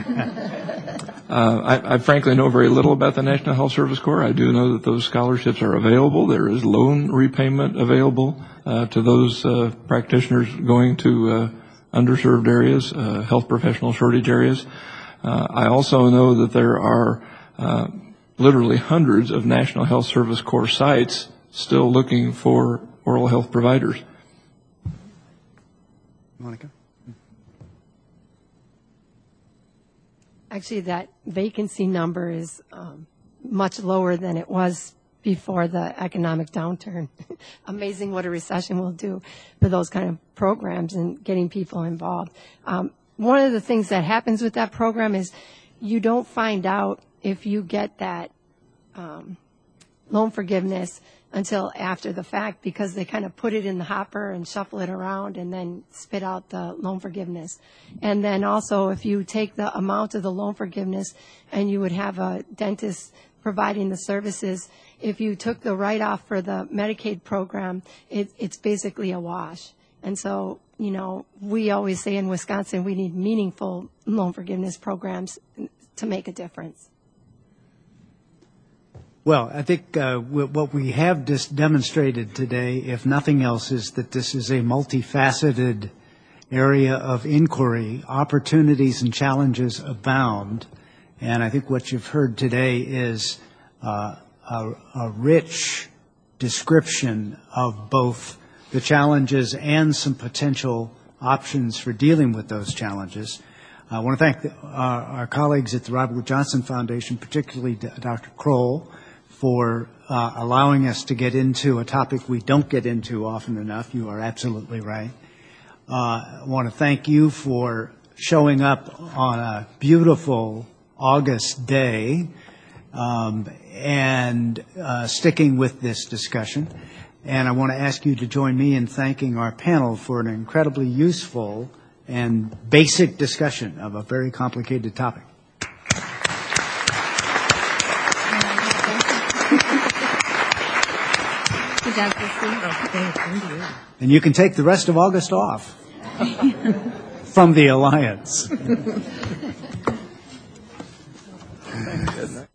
Speaker 3: uh, I, I frankly know very little about the National Health Service Corps. I do know that those scholarships are available. There is loan repayment available uh, to those uh, practitioners going to uh, underserved areas, uh, health professional shortage areas. Uh, I also know that there are uh, literally hundreds of National Health Service Corps sites still looking for oral health providers.
Speaker 1: Monica?
Speaker 4: Actually, that vacancy number is um, much lower than it was before the economic downturn. Amazing what a recession will do for those kind of programs and getting people involved. Um, one of the things that happens with that program is you don't find out if you get that um, loan forgiveness until after the fact, because they kind of put it in the hopper and shuffle it around and then spit out the loan forgiveness. And then also, if you take the amount of the loan forgiveness and you would have a dentist providing the services, if you took the write-off for the Medicaid program, it, it's basically a wash. And so, you know, we always say in Wisconsin we need meaningful loan forgiveness programs to make a difference.
Speaker 1: Well, I think uh, w- what we have just demonstrated today, if nothing else, is that this is a multifaceted area of inquiry. Opportunities and challenges abound. And I think what you've heard today is uh, a, a rich description of both the challenges and some potential options for dealing with those challenges. I want to thank the, uh, our colleagues at the Robert Wood Johnson Foundation, particularly Doctor Kroll, for uh, allowing us to get into a topic we don't get into often enough. You are absolutely right. Uh, I want to thank you for showing up on a beautiful August day um, and uh, sticking with this discussion. And I want to ask you to join me in thanking our panel for an incredibly useful and basic discussion of a very complicated topic. And you can take the rest of August off from the Alliance.